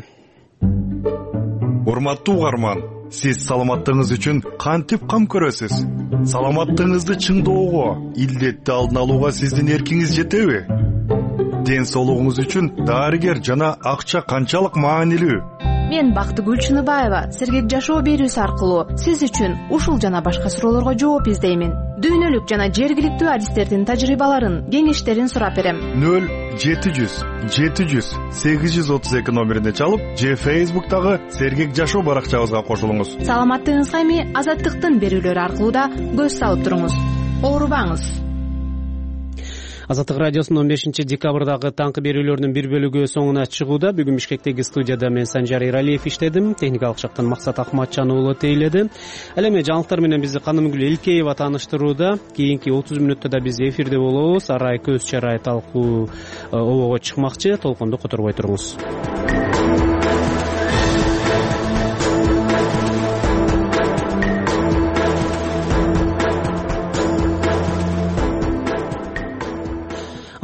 Урматтуу угарман, сиз саламаттыгыңыз үчүн кантип кам көрөсүз? Саламаттыгыңызды чыңдоого, илдетти алдын алууга сиздин эркиңиз жетеби? Ден соолугуңуз үчүн дарыгер жана акча канчалык маанилүү? Мен Бактыгүл Чыныбаева сергек жашоо берүүсү аркылуу сиз үчүн ушул жана башка суроолорго жооп издеймин. Дүйнөлүк жана жергиликтүү адистердин тажрыйбаларын, кеңештерин сурап берем. нөл жети жүз жети жүз сегиз жүз отуз эки номерине чалып, же Facebook'тагы сергек жашоо баракчабызга кошулуңуз. Саламаттыгыңызга эми Азаттыктын берүүлөрү аркылуу да көз салып туруңуз. Оорубаңыз. Азаттык радиосунун он бешинчи декабрдагы таңкы берүүлөрүнүн бир бөлүгү соңуна чыгууда. Бүгүн Бишкектеги студияда мен Санжар Иралиев иштедим. Техникалык жактан Максат Акматжан уулу тейледи. Ал эми жаңылыктар менен бизди Канымгүл Элкеева тааныштырууда. Кийинки отуз мүнөттө да биз эфирде болобуз. Арай көз чарай талкуу обого чыкмакчы. Толконду которбой туруңуз.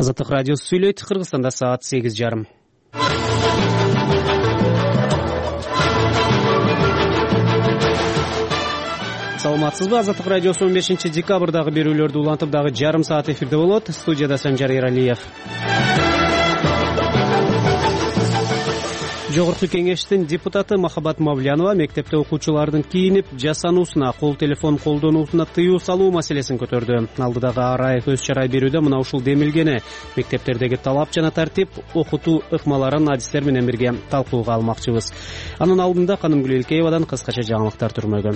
Азаттык радиосу сүйлөйт. Кыргызстанда саат сегиз жарым. Саламатсызбы? Азаттык радиосу он бешинчи декабрдагы берүүлөрдү улантып дагы жарым саат эфирде болот. Студияда Санжар Эралиев. Жогорку кеңештин депутаты Махабат Мавлянова мектепте окуучулардын кийинип жасануусуна, кол телефон колдонуусуна тыюу салуу маселесин көтөрдү. Алдыдагы арай көз чарай берүүдө мына ушул демилгени мектептердеги талап жана тартип, окутуу ыкмаларын адистер менен бирге талкууга алмакчыбыз. Анын алдында Канымгүл Элкеевадан кыскача жаңылыктар түрмөгөн.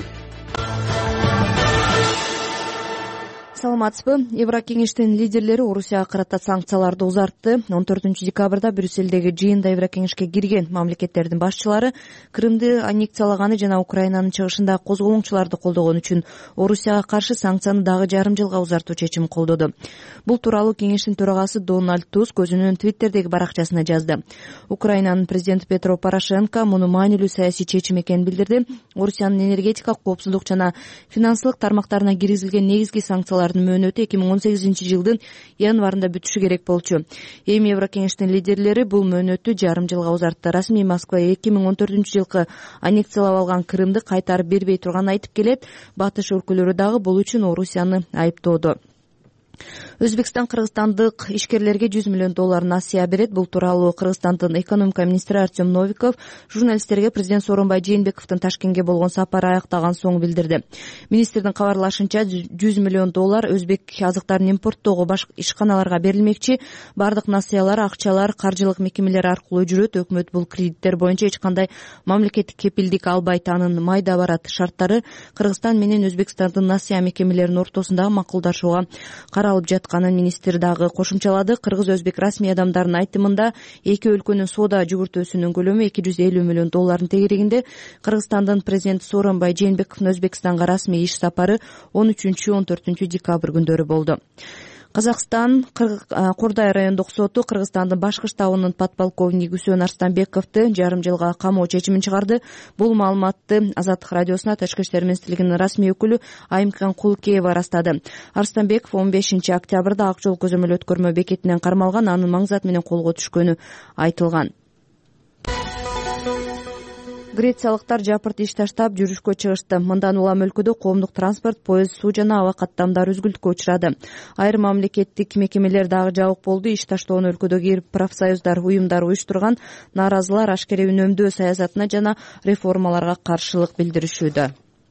Саламатсызбы? Еврокеңештин лидерлери Орусияга карата санкцияларды узартты. он төртүнчү декабрда Брюссельдеги жыйында Еврокеңешке кирген мамлекеттердин башчылары Крымды аннексиялаганы жана Украинанын чыгышында козголоңчуларды колдогон үчүн Орусияга каршы санкцияны дагы жарым жылга узартуу чечим колдоду. Бул тууралуу кеңештин төрагасы Дональд Туск өзүнүн Твиттердеги баракчасына жазды. Украинанын президенти Петро Порошенко муну маанилүү саясий чечим экенин билдирди. Орусиянын энергетикалык коопсуздук жана финансылык тармактарына киргизилген негизги санкциялар мөөнөтү эки миң он сегизинчи жылдын январында бүтүшү керек болчу. Эми Еврокеңештин лидерлери бул мөөнөтү жарым жылга узартты. Расмий Москва эки миң он төртүнчү жылкы аннексиялап алган Крымды кайтарып бербей турганын айтып келет. Батыш өлкөлөрү дагы бул үчүн Орусияны айыптоодо. Өзбекстан кыргызстандык ишкерлерге жүз миллион доллар насыя берет. Бул тууралуу Кыргызстандын экономика министри Артем Новиков журналисттерге президент Сооронбай Жээнбековдун Ташкентке болгон сапары аяктаган соң билдирди. Министрдин кабарлашынча жүз миллион доллар өзбек азыктарын импорттоого ишканаларга берилмекчи. Бардык насыялар, акчалар каржылык мекемелер аркылуу жүрөт. Өкмөт бул кредиттер боюнча эч кандай мамлекеттик кепилдик албайт. Анын майда барат шарттары Кыргызстан менен Өзбекстандын насыя мекемелеринин ортосундагы макулдашууга каралып жатканын министр дагы кошумчалады. Кыргыз-өзбек расмий адамдарынын айтымында эки өлкөнүн соода жүгүртүүсүнүн көлөмү эки жүз элүү миллион доллардын тегерегинде. Кыргызстандын президенти Сооронбай Жээнбековдун Өзбекстанга расмий иш сапары он үчүнчү он төртүнчү декабрь күндөрү болду. Казакстан Кордай райондук соту Кыргызстандын Башкы штабынын подполковниги Үсөн Арстанбековду жарым жылга камоо чечимин чыгарды. Бул маалыматты Азаттык радиосуна Тышкы иштер министрлигинин расмий өкүлү Айымкан Кулкеева ырастады. Арстанбеков он бешинчи октябрда Ак жол көзөмөл өткөрмө бекетинен кармалган, анын маңзат менен колго түшкөнү айтылган. Грециялыктар жапырт иш таштап жүрүшкө чыгышты. Мындан улам өлкөдө коомдук транспорт, поезд, суу жана аба каттамдары үзгүлтүккө учурады. Айрым мамлекеттик мекемелер дагы жабык болду. Иш таштоону өлкөдөгү профсоюздар, уюмдар уюштурган. Нааразылар ашкере үнөмдөө саясатына жана реформаларга каршылык билдиришүүдө.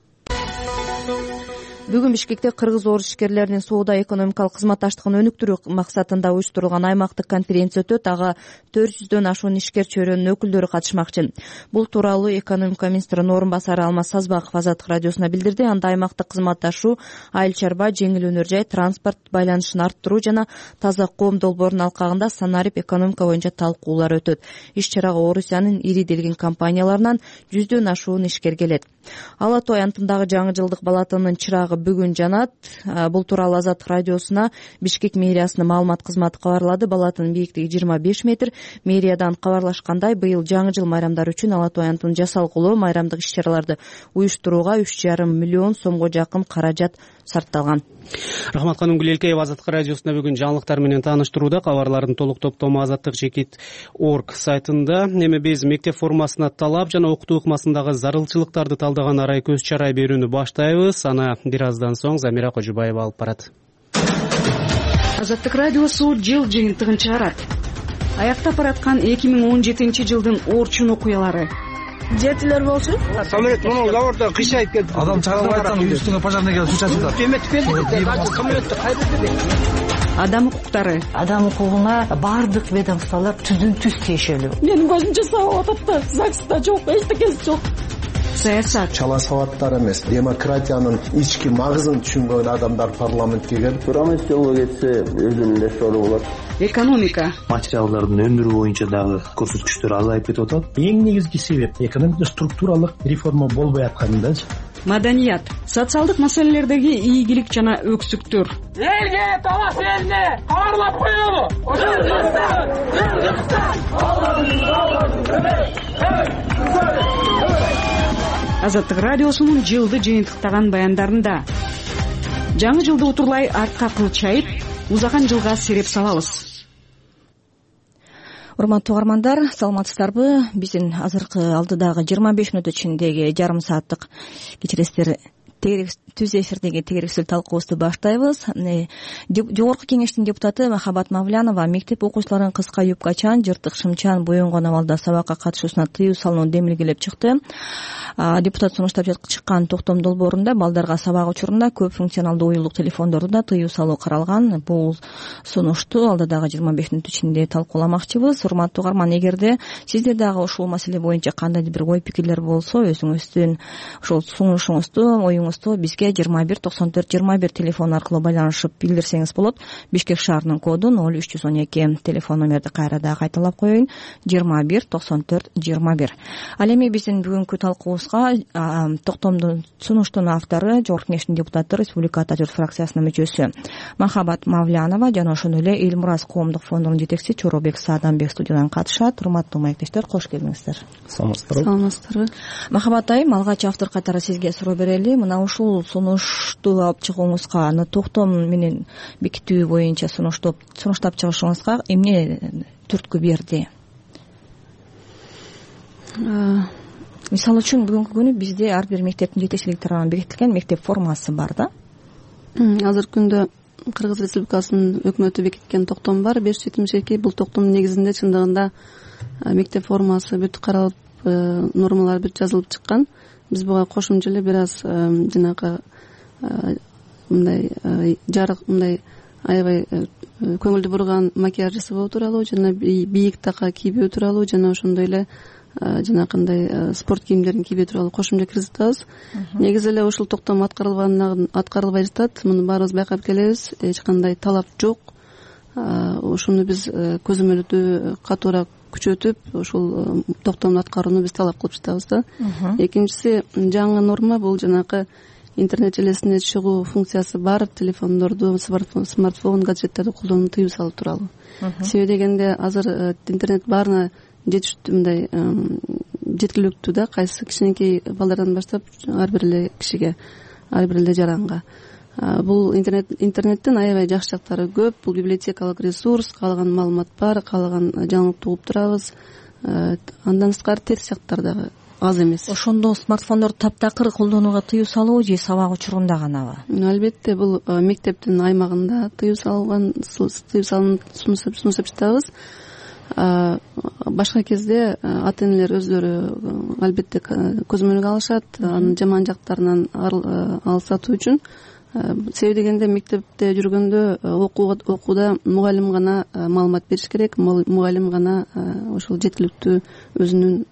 Бүгүн Бишкекте кыргыз-орус ишкерлеринин соода экономикалык кызматташтыгын өнүктүрүү максатында уюштурулган аймактык конференция өтөт. Ага төрт жүздөн ашуун ишкер чөйрөнүн өкүлдөрү катышмакчы. Бул тууралуу экономика министринин орун басары Алмаз Сазбаков Азаттык радиосуна билдирди. Анда аймактык кызматташуу, айыл чарба, жеңил өнөр жай, транспорт байланышын арттыруу жана таза коом долбоорунун алкагында санарип экономика боюнча талкуулар өтөт. Иш чарага Орусиянын ири делгин компанияларынан жүздөн ашуун ишкер келет. Ала Той антындагы жаңы жылдык балатонун чырагы бүгүн жанат. Бул тууралуу Азаттык радиосуна Бишкек мэриясынын маалымат кызматы кабарлады. Балатынын бийиктиги жыйырма беш метр. Мэриядан кабарлашкандай, быйыл жаңы жыл майрамдары үчүн Ала Той антын жасалгылоо, майрамдык иш-чараларды уюштурууга үч жарым миллион сомго жакын каражат сарпталган. Рахмат Канымгүл Элкеева Азаттык радиосуна бүгүн жаңылыктар менен тааныштырууда. Кабарлардын толук топтому азаттык чекит орг сайтында. Эми биз мектеп формасына талап жана окутуу ыкмасындагы зарылчылыктарды талдаган арай көз чарай берүүнү баштайбыз. Аны бир аздан соң Замира Кожубаева алып барат. Азаттык радиосу жыл жыйынтыгын чыгарат. Аяктап бараткан эки миң он жетинчи жылдын орчун окуялары. Жетилер болсун. Самолет муну заводдон кыйшайып келди. Адам чыгарып атсаң, үстүнө пожарный келип суу чачылат. Эметип келди. Самолетти кайда? Адам укуктары. Адам укугуна бардык ведомстволор түздүн түз тиешелүү. Менин көзүмчө сабап атат. ЗАГСта жок, эчтекеси жок. Саясат. Чала сабаттар эмес, демократиянын ички магызын түшүнгөн адамдар парламентке келип, парламент жолго кетсе өзүнүн эле сору болот. Экономика. Материалдардын өндүрүү боюнча дагы көрсөткүчтөр азайып кетип атат. Эң негизги себеп экономикада структуралык реформа болбой аткандыгы. Маданият. Социалдык маселелердеги ийгилик жана өксүктөр. Элге талаш элине кабарлап коелу. Азаттык радиосунун жылды жыйынтыктаган баяндарында жаңы жылды утурлай артка кылчайып, узаган жылга сереп салабыз. урматтуу угармандар, саламатсыздарбы? Биздин азыркы алдыдагы жыйырма беш мүнөт ичиндеги жарым сааттык кечиресиздер түз эфирдеги тегерексиз талкуубузду баштайбыз. Жогорку кеңештин депутаты Махабат Мавлянова мектеп окуучуларын кыска юбкачан, жыртык шымчан боенгон абалда сабакка катышуусуна тыюу салууну демилгелеп чыкты. Депутат сунуштап чыккан токтом долбоорунда балдарга сабак учурунда көп функционалдуу уюлдук телефондорду да тыюу салуу каралган. Бул сунушту алдыдагы жыйырма беш мүнөт ичинде талкууламакчыбыз. Урматтуу угарман, эгерде сизде дагы ушул маселе боюнча кандайдыр бир ой пикирлер болсо, өзүңүздүн ушул сунушуңузду, оюңузду бизге жыйырма бир токсон төрт жыйырма бир телефон аркылуу байланышып билдирсеңиз болот. Бишкек шаарынын коду ноль үч жүз он эки телефон номерди кайра да кайталап коеюн: жыйырма бир токсон төрт жыйырма бир. Ал эми биздин бүгүнкү талкуубузга токтомдун сунуштун автору, Жогорку кеңештин депутаты, Республика Ата журт фракциясынын мүчөсү Махабат Мавлянова жана ошондой эле Элмураз коомдук фондунун жетекчиси Чоробек Сааданбек студиядан катышат. Урматтуу маектештер, кош келиңиздер. Саламатсыздарбы? Саламатсыздарбы? Махабат айым, алгач автор катары сизге суроо берели. Мына ушул сунушту алып чыгууңузга, аны токтом менен бекитүү боюнча сунуштап сунуштап чыгышыңызга эмне түрткү берди? Мисалы үчүн бүгүнкү күнү бизде ар бир мектептин жетекчилиги тарабынан бекитилген мектеп формасы бар да. Азыркы күндө Кыргыз Республикасынын өкмөтү бекиткен токтом бар, беш жүз жетимиш эки. Бул токтомдун негизинде чындыгында мектеп формасы бүт каралып, нормалар бүт жазылып чыккан. Биз буга кошумча эле бир аз жанагы мындай жарык, мындай аябай көңүлдү бурган макияж жасабоо тууралуу жана бийик така кийбөө тууралуу жана ошондой эле жанакындай спорт кийимдерин кийбөө тууралуу кошумча киргизип атабыз. Негизи эле ушул токтом аткарылбай аткарылбай жатат. Муну баарыбыз байкап келебиз. Эч кандай талап жок. Ушуну биз көзөмөлдүү катуураак күчөтүп, ушул токтомду аткарууну биз талап кылып жатабыз да. Экинчиси, жаңы норма бул жанакы интернет желесине чыгуу функциясы бар телефондорду, смартфон, гаджеттерди колдонууну тыюу салуу тууралуу. Себеби дегенде азыр интернет баарына мындай жеткиликтүү да, кайсы кичинекей балдардан баштап ар бир эле кишиге, ар бир эле жаранга. Бул интернет интернеттин аябай жакшы жактары көп. Бул библиотекалык ресурс, каалаган маалымат бар, каалаган жаңылыкты угуп турабыз. Андан тышкары терс жактары дагы аз эмес. Ошондо смартфондорду таптакыр колдонууга тыюу салуу же сабак учурунда ганабы? Албетте, бул мектептин аймагында тыюу салган, тыюу салууну сунуштап жатабыз. Башка кезде ата энелер өздөрү албетте көзөмөлгө алышат, анын жаман жактарынан алсатуу үчүн. Себеби дегенде мектепте жүргөндө окууда мугалим гана маалымат бериш керек, мугалим гана ошол жеткиликтүү өзүнүн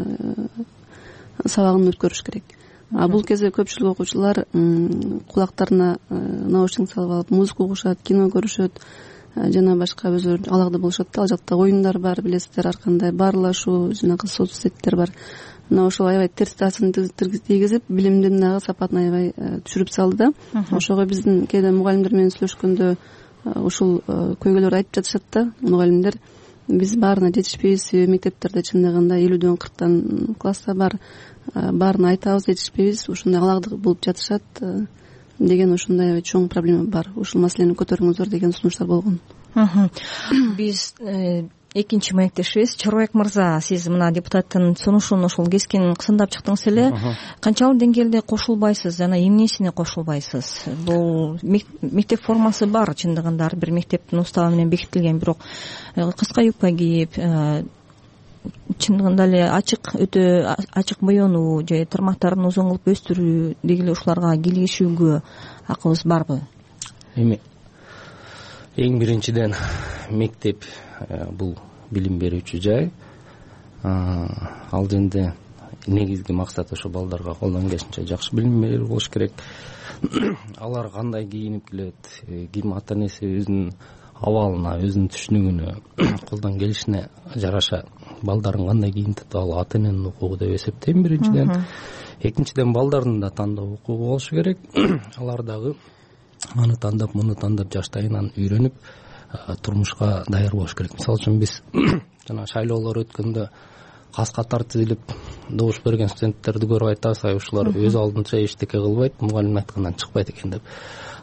сабагын өткөрүш керек. А бул кезде көпчүлүк окуучулар кулактарына наушник салып алып музыка угушат, кино көрүшөт, жана башка өзү алакта болушат да. Ал жакта оюндар бар, билесиздер, ар кандай баарлашуу, жанагы соц сеттер бар. Мына ошол аябай терс таасирин тийгизип, билимдин дагы сапатын аябай түшүрүп салды да. Ошого биздин кээде мугалимдер менен сүйлөшкөндө ушул көйгөйлөрдү айтып жатышат да. Мугалимдер биз баарына жетишпейбиз, мектептерде чындыгында элүүдөн кырктан класста бар, баарына айтабыз, жетишпейбиз, ушундай алагдык болуп жатышат деген ушундай чоң проблема бар. Ушул маселени көтөрүңүздөр деген сунуштар болгон. Биз экинчи маектешибиз Чоробек мырза, сиз мына депутаттын сунушун ушул кескин кысымдап чыктыңыз эле. Канчалык деңгээлде кошулбайсыз жана эмнесине кошулбайсыз? Бул мектеп формасы бар, чындыгында ар бир мектептин уставы менен бекитилген, бирок кыска юбка кийип, чындыгында эле ачык, өтө ачык боенуу же тырмактарын узун кылып өстүрүү дегиле ушуларга кийлигишүүгө акыбыз барбы? Эми эң биринчиден мектеп бул билим берүүчү жай. Ал жерде негизги максат ошо балдарга колдон келишинче жакшы билим берүү болуш керек. Алар кандай кийинип келет, ким ата энеси өзүнүн абалына, өзүнүн түшүнүгүнө, колдон келишине жараша балдарын кандай кийинтип, ал ата эненин укугу деп эсептейм биринчиден. Экинчиден балдардын да тандоо укугу болушу керек. Алар дагы аны тандап, муну тандап жаштайынан үйрөнүп турмушка даяр болуш керек. Мисалы үчүн биз жана шайлоолор өткөндө кас катар тизилип добуш берген студенттерди көрүп айтабыз, ай ушулар өз алдынча эчтеке кылбайт, мугалим айткандан чыкпайт экен деп.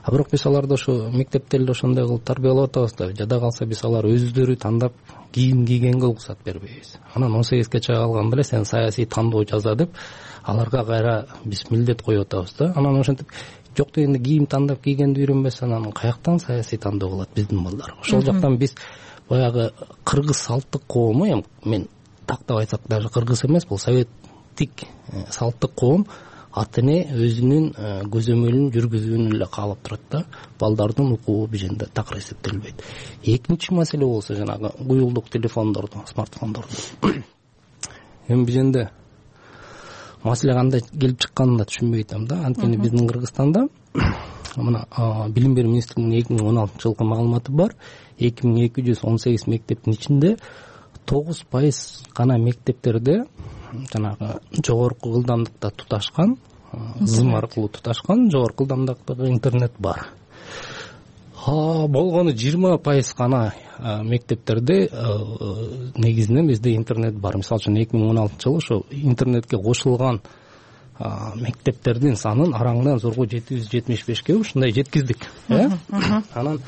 а бирок биз аларды ошо мектепте эле ошондой кылып тарбиялап атабыз да, жада калса биз алар өздөрү тандап кийим кийгенге уруксат бербейбиз. Анан он сегизге чыга калганда эле сен саясий тандоо жаза деп аларга кайра биз милдет коюп атабыз да. Анан ошентип жок дегенде кийим тандап кийгенди үйрөнбөсө анан каяктан саясий тандоо кылат биздин балдар. Ошол жактан биз баягы кыргыз салттык коому, эми мен тактап айтсак даже кыргыз эмес, бул советтик салттык коом ата эне өзүнүн көзөмөлүн жүргүзүүнү эле каалап турат да, балдардын окуу биженде такыр эсептелбейт. Экинчи маселе болсо жанагы уюлдук телефондорду, смартфондорду. Эми биженде маселе кандай келип чыкканын да түшүнбөй атам да. Анткени биздин Кыргызстанда мына билим берүү министрлигинин эки миң он алтынчы жылкы маалыматы бар. эки миң эки жүз он сегиз мектептин ичинде тогуз пайыз гана мектептерде жанагы жогорку ылдамдыкта туташкан, зым аркылуу туташкан жогорку ылдамдыктагы интернет бар. Болгону жыйырма пайыз гана мектептерде негизинен бизде интернет бар. Мисалы үчүн эки миң он алтынчы жылы ошо интернетке кошулган мектептердин санын араңдан зорго жети жүз жетимиш бешке ушундай жеткиздик. Анан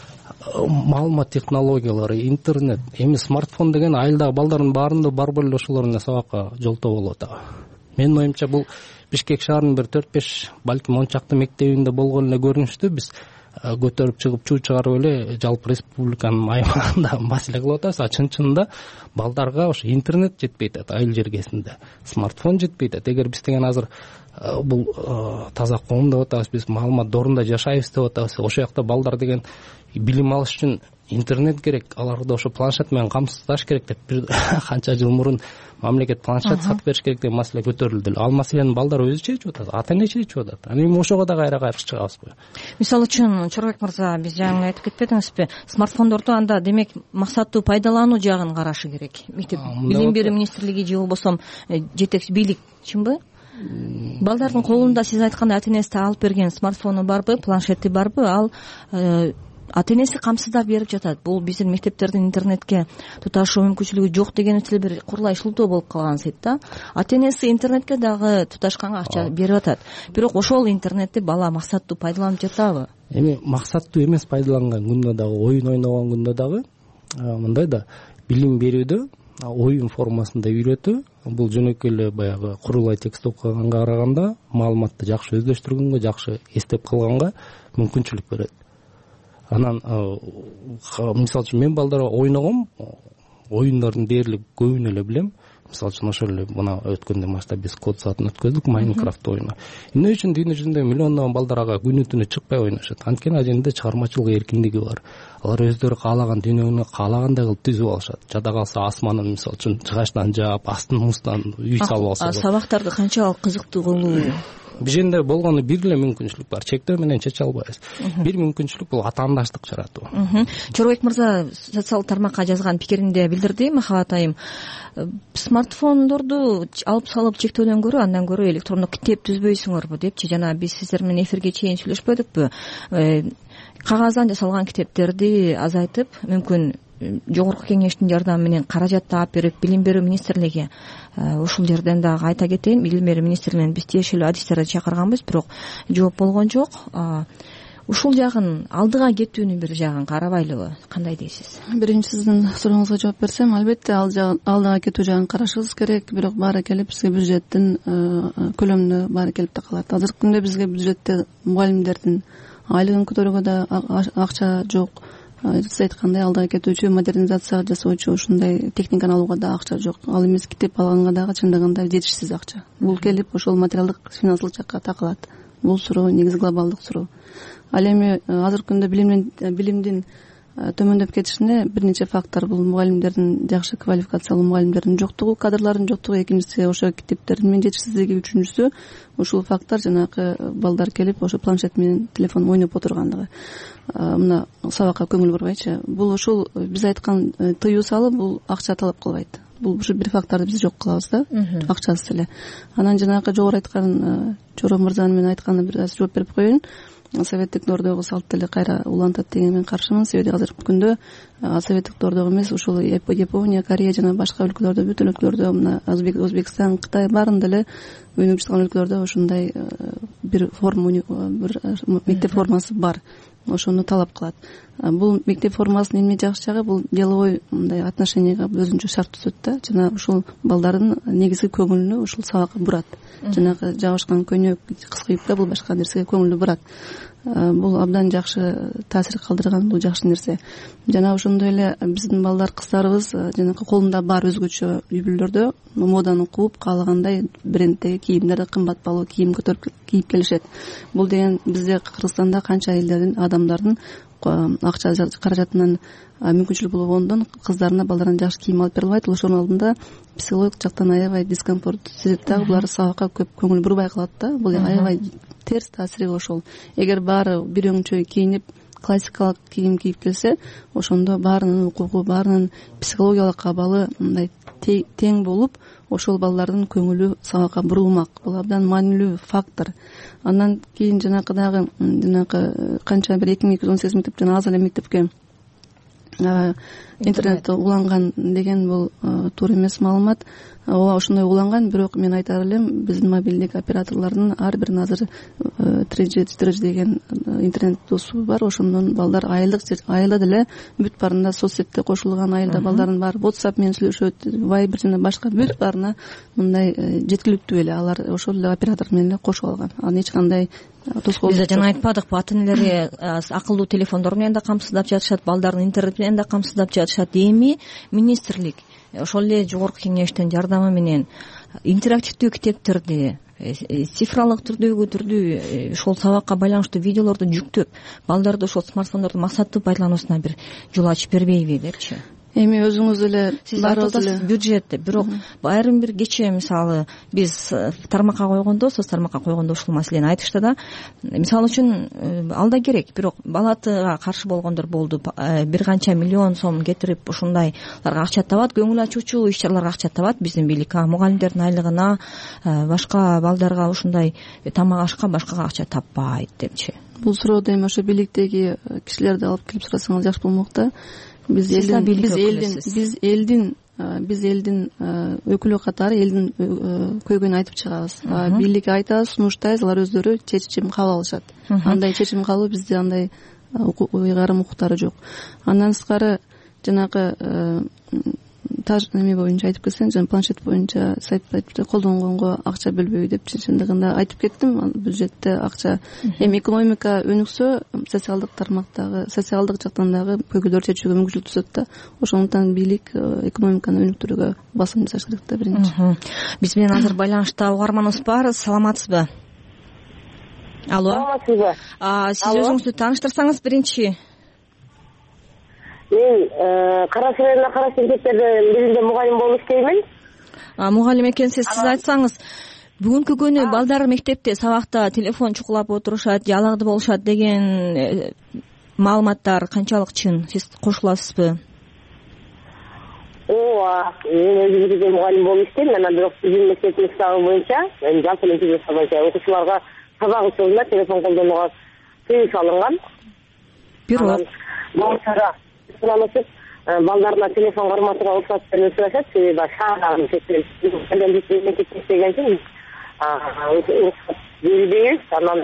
маалымат технологиялары, интернет, эми смартфон деген айылдагы балдардын баарында барбы эле ошолор менен сабакка жолтоо болуп атабы. Менин оюмча бул Бишкек шаарынын бир төрт беш балким он чакты мектебинде болгон эле көрүнүштү. Биз көтөрүп чыгып чуу чыгарып эле жалпы республиканын аймагында маселе кылып атабыз. А чын-чынында балдарга ошо интернет жетпей атат, айыл жергесинде смартфон жетпей атат. Эгер биз деген азыр бул таза коом деп атабыз, биз маалымат доорунда жашайбыз деп атабыз. Ошол жакта балдар деген билим алыш үчүн интернет керек, аларды ошо планшет менен камсыздаш керек деп бир канча жыл мурун мамлекет планшет сатып бериш керек деген маселе көтөрүлдү. Ал маселени балдар өзү чечип атат, ата эне чечип атат. Аны эми ошого да кайра кайрык чыгабызбы? Мисалы үчүн Чорбек мырза, биз жаңы айтып кетпедиңизби, смартфондорду анда демек максаттуу пайдалануу жагын карашы керек. Мектеп билим берүү министрлиги же болбосо жетекчи бийлик, чынбы? Балдардын колунда сиз айткандай ата энеси алып берген смартфону барбы, планшети барбы, ал ата энеси камсыздап берип жатат. Бул биздин мектептердин интернетке туташуу мүмкүнчүлүгү жок деген эле бир курулайшылдоо болуп калган сейт да. Ата энеси интернетке дагы туташканга акча берип атат. Бирок ошол интернетти бала максаттуу пайдаланып жатабы? Эми максаттуу эмес пайдаланган күндө дагы, оюн ойногон күндө дагы мындай да, билим берүүдө оюн формасында үйрөтүү, бул жөнөкөй эле баягы курулай текст окуганга караганда маалыматты жакшы өздөштүргөнгө, жакшы эстеп калганга мүмкүнчүлүк берет. Анан мисалы үчүн мен балдарга ойногом, оюндардын дээрлик көбүн эле билем. Мисалы үчүн ошол эле мына өткөндө машта биз код саатын өткөздүк, Майнкрафт оюну. Эмне үчүн дүйнө жүзүндө миллиондогон балдар ага күнү түнү чыкпай ойношот? Анткени ал жерде чыгармачылык эркиндиги бар. Алар өздөрү каалаган дүйнөнү каалагандай кылып түзүп алышат. Жада калса асманын мисалы үчүн жыгачтан жаап, астын муздан үй салып алса. Сабактарды канчалык кызыктуу кылуу? Биженде болгону бир эле мүмкүнчүлүк бар. Чектөө менен чече албайбыз. Бир мүмкүнчүлүк бул атаандаштык жаратуу. Чорбек мырза социалдык тармакка жазган пикиринде билдирди, Махабат айым. Смартфондорду алып салып чектөөдөн көрө, андан көрө электрондук китеп түзбөйсүңөрбү депчи. Жана биз сиздер менен эфирге чейин сүйлөшпөдүкпү? Кагаздан жасалган китептерди азайтып, мүмкүн жогорку кеңештин жардамы менен каражат таап берип, билим берүү министрлиги ушул жерден дагы айта кетейин, билим берүү министрлигинен биз тиешелүү адистерди чакырганбыз, бирок жооп болгон жок. Ушул жагын, алдыга кетүүнүн бир жагын карабайлыбы? Кандай дейсиз? Биринчи сиздин сурооңузга жооп берсем, албетте ал жагын, алдыга кетүү жагын карашыбыз керек, бирок баары келип бизге бюджеттин көлөмүнө баары келип такалат. Азыркы күндө бизге бюджетте мугалимдердин айлыгын көтөрүүгө да акча жок. Сиз айткандай алдыга кетүүчү, модернизация жасоочу ушундай техниканы алууга да акча жок. Ал эмес китеп алганга дагы чындыгында жетишсиз акча. Бул келип ошол материалдык финансылык жакка такалат. Бул суроо негизи глобалдык суроо. Ал эми азыркы күндө билимдин билимдин төмөндөп кетишине бир нече фактор. Бул мугалимдердин, жакшы квалификациялуу мугалимдердин жоктугу, кадрлардын жоктугу, экинчиси ошо китептердин менен жетишсиздиги, үчүнчүсү ушул фактор жанагы балдар келип ошо планшет менен телефон ойноп отургандыгы. Мына сабакка көңүл бурбайчы. Бул ушул биз айткан тыюу салып, бул акча талап кылбайт. Бул ушу бир факторду биз жок кылабыз да, акчасыз эле. Анан жанагы жогору айткан Чорбек мырзанын мен айтканына бир аз жооп берип коеюн. советтик доордогу салт деле кайра улантат дегенге мен каршымын. Себеби азыркы күндө советтик доордогу эмес, ушул Япония, Корея жана башка өлкөлөрдө, бүт өлкөлөрдө, мына Өзбекстан, Кытай баарын деле өнүгүп чыккан өлкөлөрдө ушундай бир форма, бир мектеп формасы бар. Ошону талап кылат. Бул мектеп формасынын эмне жакшы жагы, бул деловой мындай отношенияга өзүнчө шарт түзөт да, жана ушул балдардын негизги көңүлүнө ушул сабакка бурат. Жанагы жабышкан көйнөк, кыска юбка, бул башка нерсеге көңүлү бурат. Бул абдан жакшы таасир калтырган, бул жакшы нерсе. Жана ошондой эле биздин балдар, кыздарыбыз жанагы колунда бар өзгөчө үй-бүлөлөрдө моданы кууп, каалагандай бренддеги кийимдерди, кымбат баалуу кийим көтөрүп кийип келишет. Бул деген бизде Кыргызстанда канча элдердин, адамдардын акча каражатынан мүмкүнчүлүк болгондон кыздарына, балдарына жакшы кийим алып бере албайт. Ошонун алдында психологик жактан аябай дискомфорт сезет да, булар сабакка көп көңүл бурбай калат да. Бул аябай терс таасири ошол. Эгер баары бир өңчө кийинип, классикалык кийим кийип келсе, ошондо баарынын укугу, баарынын психологиялык абалы мындай тең болуп, ошол балдардын көңүлү сабакка бурулмак. Бул абдан маанилүү фактор. Андан кийин жанакы дагы жанакы канча бир эки миң эки жүз он сегиз мектептен аз эле мектепке интернетте уланган деген бул туура эмес маалымат. Ооба, ошондой уланган, бирок мен айтар элем, биздин мобилдик операторлордун ар биринин азыр три джи деген интернет доступу бар. Ошондон балдар айылдык айылда деле бүт баарында соцсетте кошулган, айылда балдардын баары WhatsApp менен сүйлөшөт, Viber жана башка бүт баарына мындай жеткиликтүү эле. Алар ошол эле оператор менен эле кошуп алган. Аны эч кандай тоскоолдук. Биз жана айтпадыкпы, ата энелери акылдуу телефондор менен да камсыздап жатышат, балдарын интернет менен да камсыздап жатышат. Эми министрлик ошол эле жогорку кеңештин жардамы менен интерактивдүү китептерди, цифралык түрдөгү түрдүү ошол сабакка байланыштуу видеолорду жүктөп, балдарды ошол смартфондорду максаттуу пайдалануусуна бир жол ачып бербейби депчи? Эми өзүңүз эле сиз айтып атасыз бюджетти, бирок айрым бир кечээ мисалы биз тармакка койгондо, соц тармакка койгондо ушул маселени айтышты да. Мисалы үчүн алда керек, бирок балатыга каршы болгондор болду. Бир канча миллион сом кетирип ушундайларга акча табат, көңүл ачуучу иш-чараларга акча табат биздин бийлик. Мугалимдердин айлыгына, башка балдарга ушундай тамак ашка башкага акча таппайт депчи. Бул сурооду эми ошо бийликтеги кишилерди алып келип сурасаңыз жакшы болмок да. Биз элдин биз элдин биз элдин биз элдин өкүлү катары элдин көйгөйүн айтып чыгабыз. Бийликке айтабыз, сунуштайбыз, алар өздөрү чечим кабыл алышат. Андай чечим кабыл бизде андай уйгарым укуктары жок. Андан тышкары жанагы неме боюнча айтып кетсең, жана планшет боюнча сайт колдонгонго акча бөлбөйбү деп чындыгында айтып кеттим. Бюджетте акча, эми экономика өнүксө, социалдык тармактагы, социалдык жактан дагы көйгөйлөрдү чечүүгө мүмкүнчүлүк түзөт да. Ошондуктан бийлик экономиканы өнүктүрүүгө басым жасаш керек да биринчи. Биз менен азыр байланышта угарманыбыз бар. Саламатсызбы? Алло. Саламатсызбы? Сиз өзүңүздү тааныштырсаңыз биринчи. Мен Кара Суу караш мектептерде биринде мугалим болуп иштеймин. Мугалим экенсиз, сиз айтсаңыз, бүгүнкү күнү балдар мектепте сабакта телефон чукулап отурушат, жалагды болушат деген маалыматтар канчалык чын? Сиз кошуласызбы? Ооба, мен өзүм биринде мугалим болуп иштейм. Анан бирок биздин мектептин уставы боюнча, жалпы эле боюнча окуучуларга сабак учурунда телефон колдонууга тыюу салынган. Бирок Суланышып, балдарына телефон карматууга уруксат берүүнү сурашат. Себеби шаардагы мектепте иштеген үчүн уруксат берилбейбиз. Анан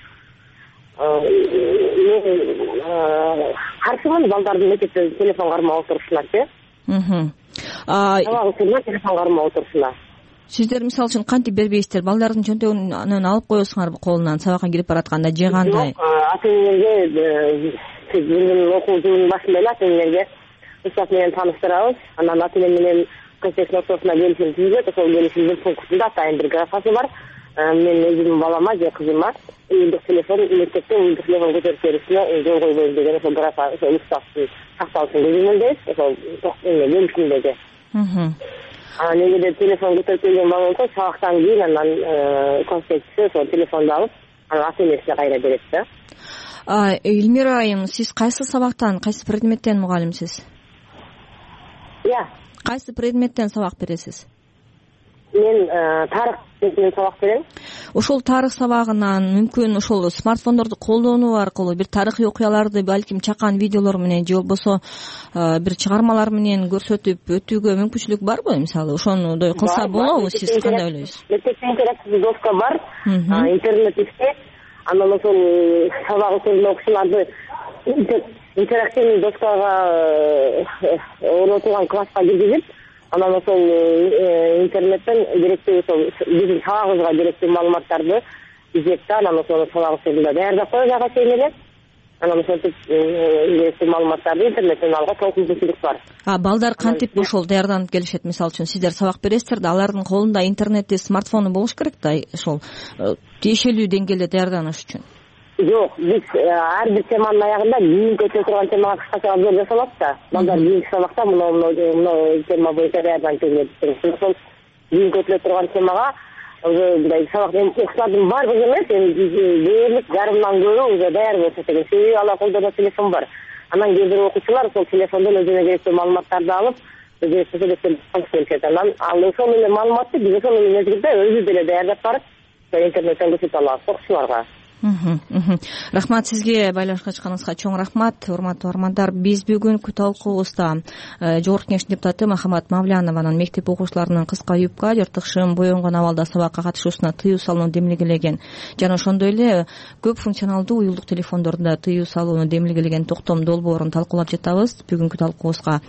мен каршымын балдардын мектепте телефон кармап отурушуна-чы. Сабак учурунда телефон кармап отурушуна. Сиздер мисалы үчүн кантип бербейсиздер? Балдардын чөнтөгүнөн алып коесуңарбы колунан сабакка кирип баратканда же кандай? Ата энелерге биздин окуу жылынын башында эле ата энелерге устав менен тааныштырабыз. Анан ата эне менен контекстин ортосуна келишим түзүлөт. Ошол келишимдин пунктунда атайын бир графасы бар. Мен өзүмдүн балама же кызыма уюлдук телефон мектепте уюлдук телефон көтөрүп берүүсүнө жол койбойм деген ошол графа, ошол уставдын сакталышын көзөмөлдөйбүз. Ошол келишимдеги. Анан эгерде телефон көтөрүп келген бала болсо, сабактан кийин анан конспектти ошол телефонду алып, анан ата энесине кайра берет да. Эльмира айым, сиз кайсы сабактан, кайсы предметтен мугалимсиз? Я. Кайсы предметтен сабак бересиз? мен тарых менен сабак берем. Ошол тарых сабагынан мүмкүн ошол смартфондорду колдонуу аркылуу бир тарыхый окуяларды балким чакан видеолор менен же болбосо бир чыгармалар менен көрсөтүп өтүүгө мүмкүнчүлүк барбы? Мисалы ошондой кылса болобу? Сиз кандай ойлойсуз? Мектепте интерактивдүү доска бар, интернет иштейт. Анан ошол сабак өтүүнү окуучуларды интерактивдүү доскага орнотулган класска киргизип, анан ошол интернеттен керектүү ошол биздин сабагыбызга керектүү маалыматтарды издеп да, анан ошол сабак учурунда даярдап коёт ага чейин эле. Анан ошентип керектүү маалыматтарды интернеттен алууга толук мүмкүнчүлүк бар. А балдар кантип ошол даярданып келишет? Мисалы үчүн сиздер сабак бересиздер да, алардын колунда интернетти, смартфону болуш керек да, ошол тиешелүү деңгээлде даярданыш үчүн. Жок, биз ар бир теманын аягында кийинки өтө турган темага кыскача обзор жасалат да. Балдар кийинки сабакта мына мына тема боюнча даярданып келет. Ошол кийинки өтө турган темага уже мындай сабак окуучулардын баардыгы эмес, эми дээрлик жарымдан көбү уже даяр болуш керек. Себеби алар колдоно телефон бар. Анан кээ бир окуучулар ошол телефондон өзүнө керектүү маалыматтарды алып, өзүнө анан ал ошол эле маалыматты биз ошол эле мезгилде өзүбүз деле даярдап барып интернеттен көрсөтө алабыз окуучуларга. Рахмат сизге, байланышка чыкканыңызга чоң рахмат. Урматтуу угармандар, биз бүгүнкү талкуубузда Жогорку Кеңештин депутаты Махабат Мавлянованын мектеп окуучуларынын кыска юбка, жыртык шым, боенгон абалда сабакка катышуусуна тыюу салууну демилгелеген жана ошондой эле көп функционалдуу уюлдук телефондордо тыюу салууну демилгелеген токтом долбоорун талкуулап жатабыз. Бүгүнкү талкуубузга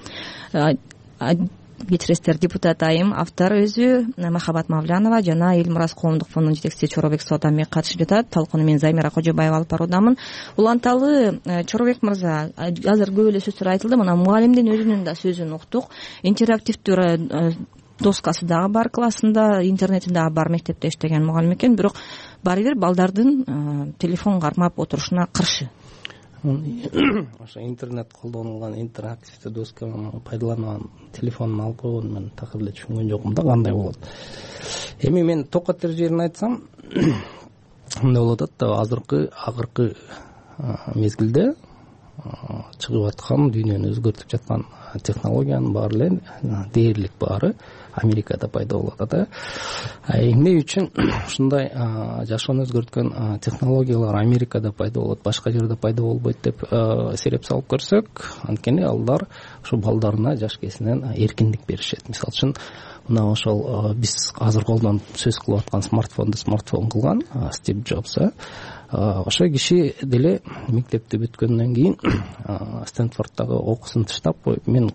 кечиресиздер, депутат айым, автор өзү Махабат Мавлянова жана Элмураз коомдук фондунун жетекчиси Чоробек Сооданбек катышып жатат. Талкууну мен Замира Кожобаева алып баруудамын. Уланталы Чоробек мырза, азыр көп эле сөздөр айтылды. Мына мугалимдин өзүнүн да сөзүн уктук. Интерактивдүү доскасы дагы бар классында, интернети дагы бар, мектепте иштеген мугалим экен, бирок баары бир балдардын телефон кармап отурушуна каршы. Ошо интернет колдонулган интерактивдүү досканы пайдаланган телефонун алып койгонун мен такыр эле түшүнгөн жокмун да, кандай болот. Эми мен токоттер жерин айтсам, мындай болуп атат да, азыркы акыркы мезгилде чыгып аткан, дүйнөнү өзгөртүп жаткан технологиянын баары эле дээрлик баары Америкада пайда болуп атат. Эмне үчүн ушундай жашоону өзгөрткөн технологиялар Америкада пайда болот, башка жерде пайда болбойт деп сереп салып көрсөк, анткени алар ошо балдарына жаш кезинен эркиндик беришет. Мисалы үчүн мына ошол биз азыр колдонуп сөз кылып аткан смартфонду смартфон кылган Стив Джобс, ошо киши деле мектепти бүткөндөн кийин Стэнфорддагы окуусун таштап коюп, мен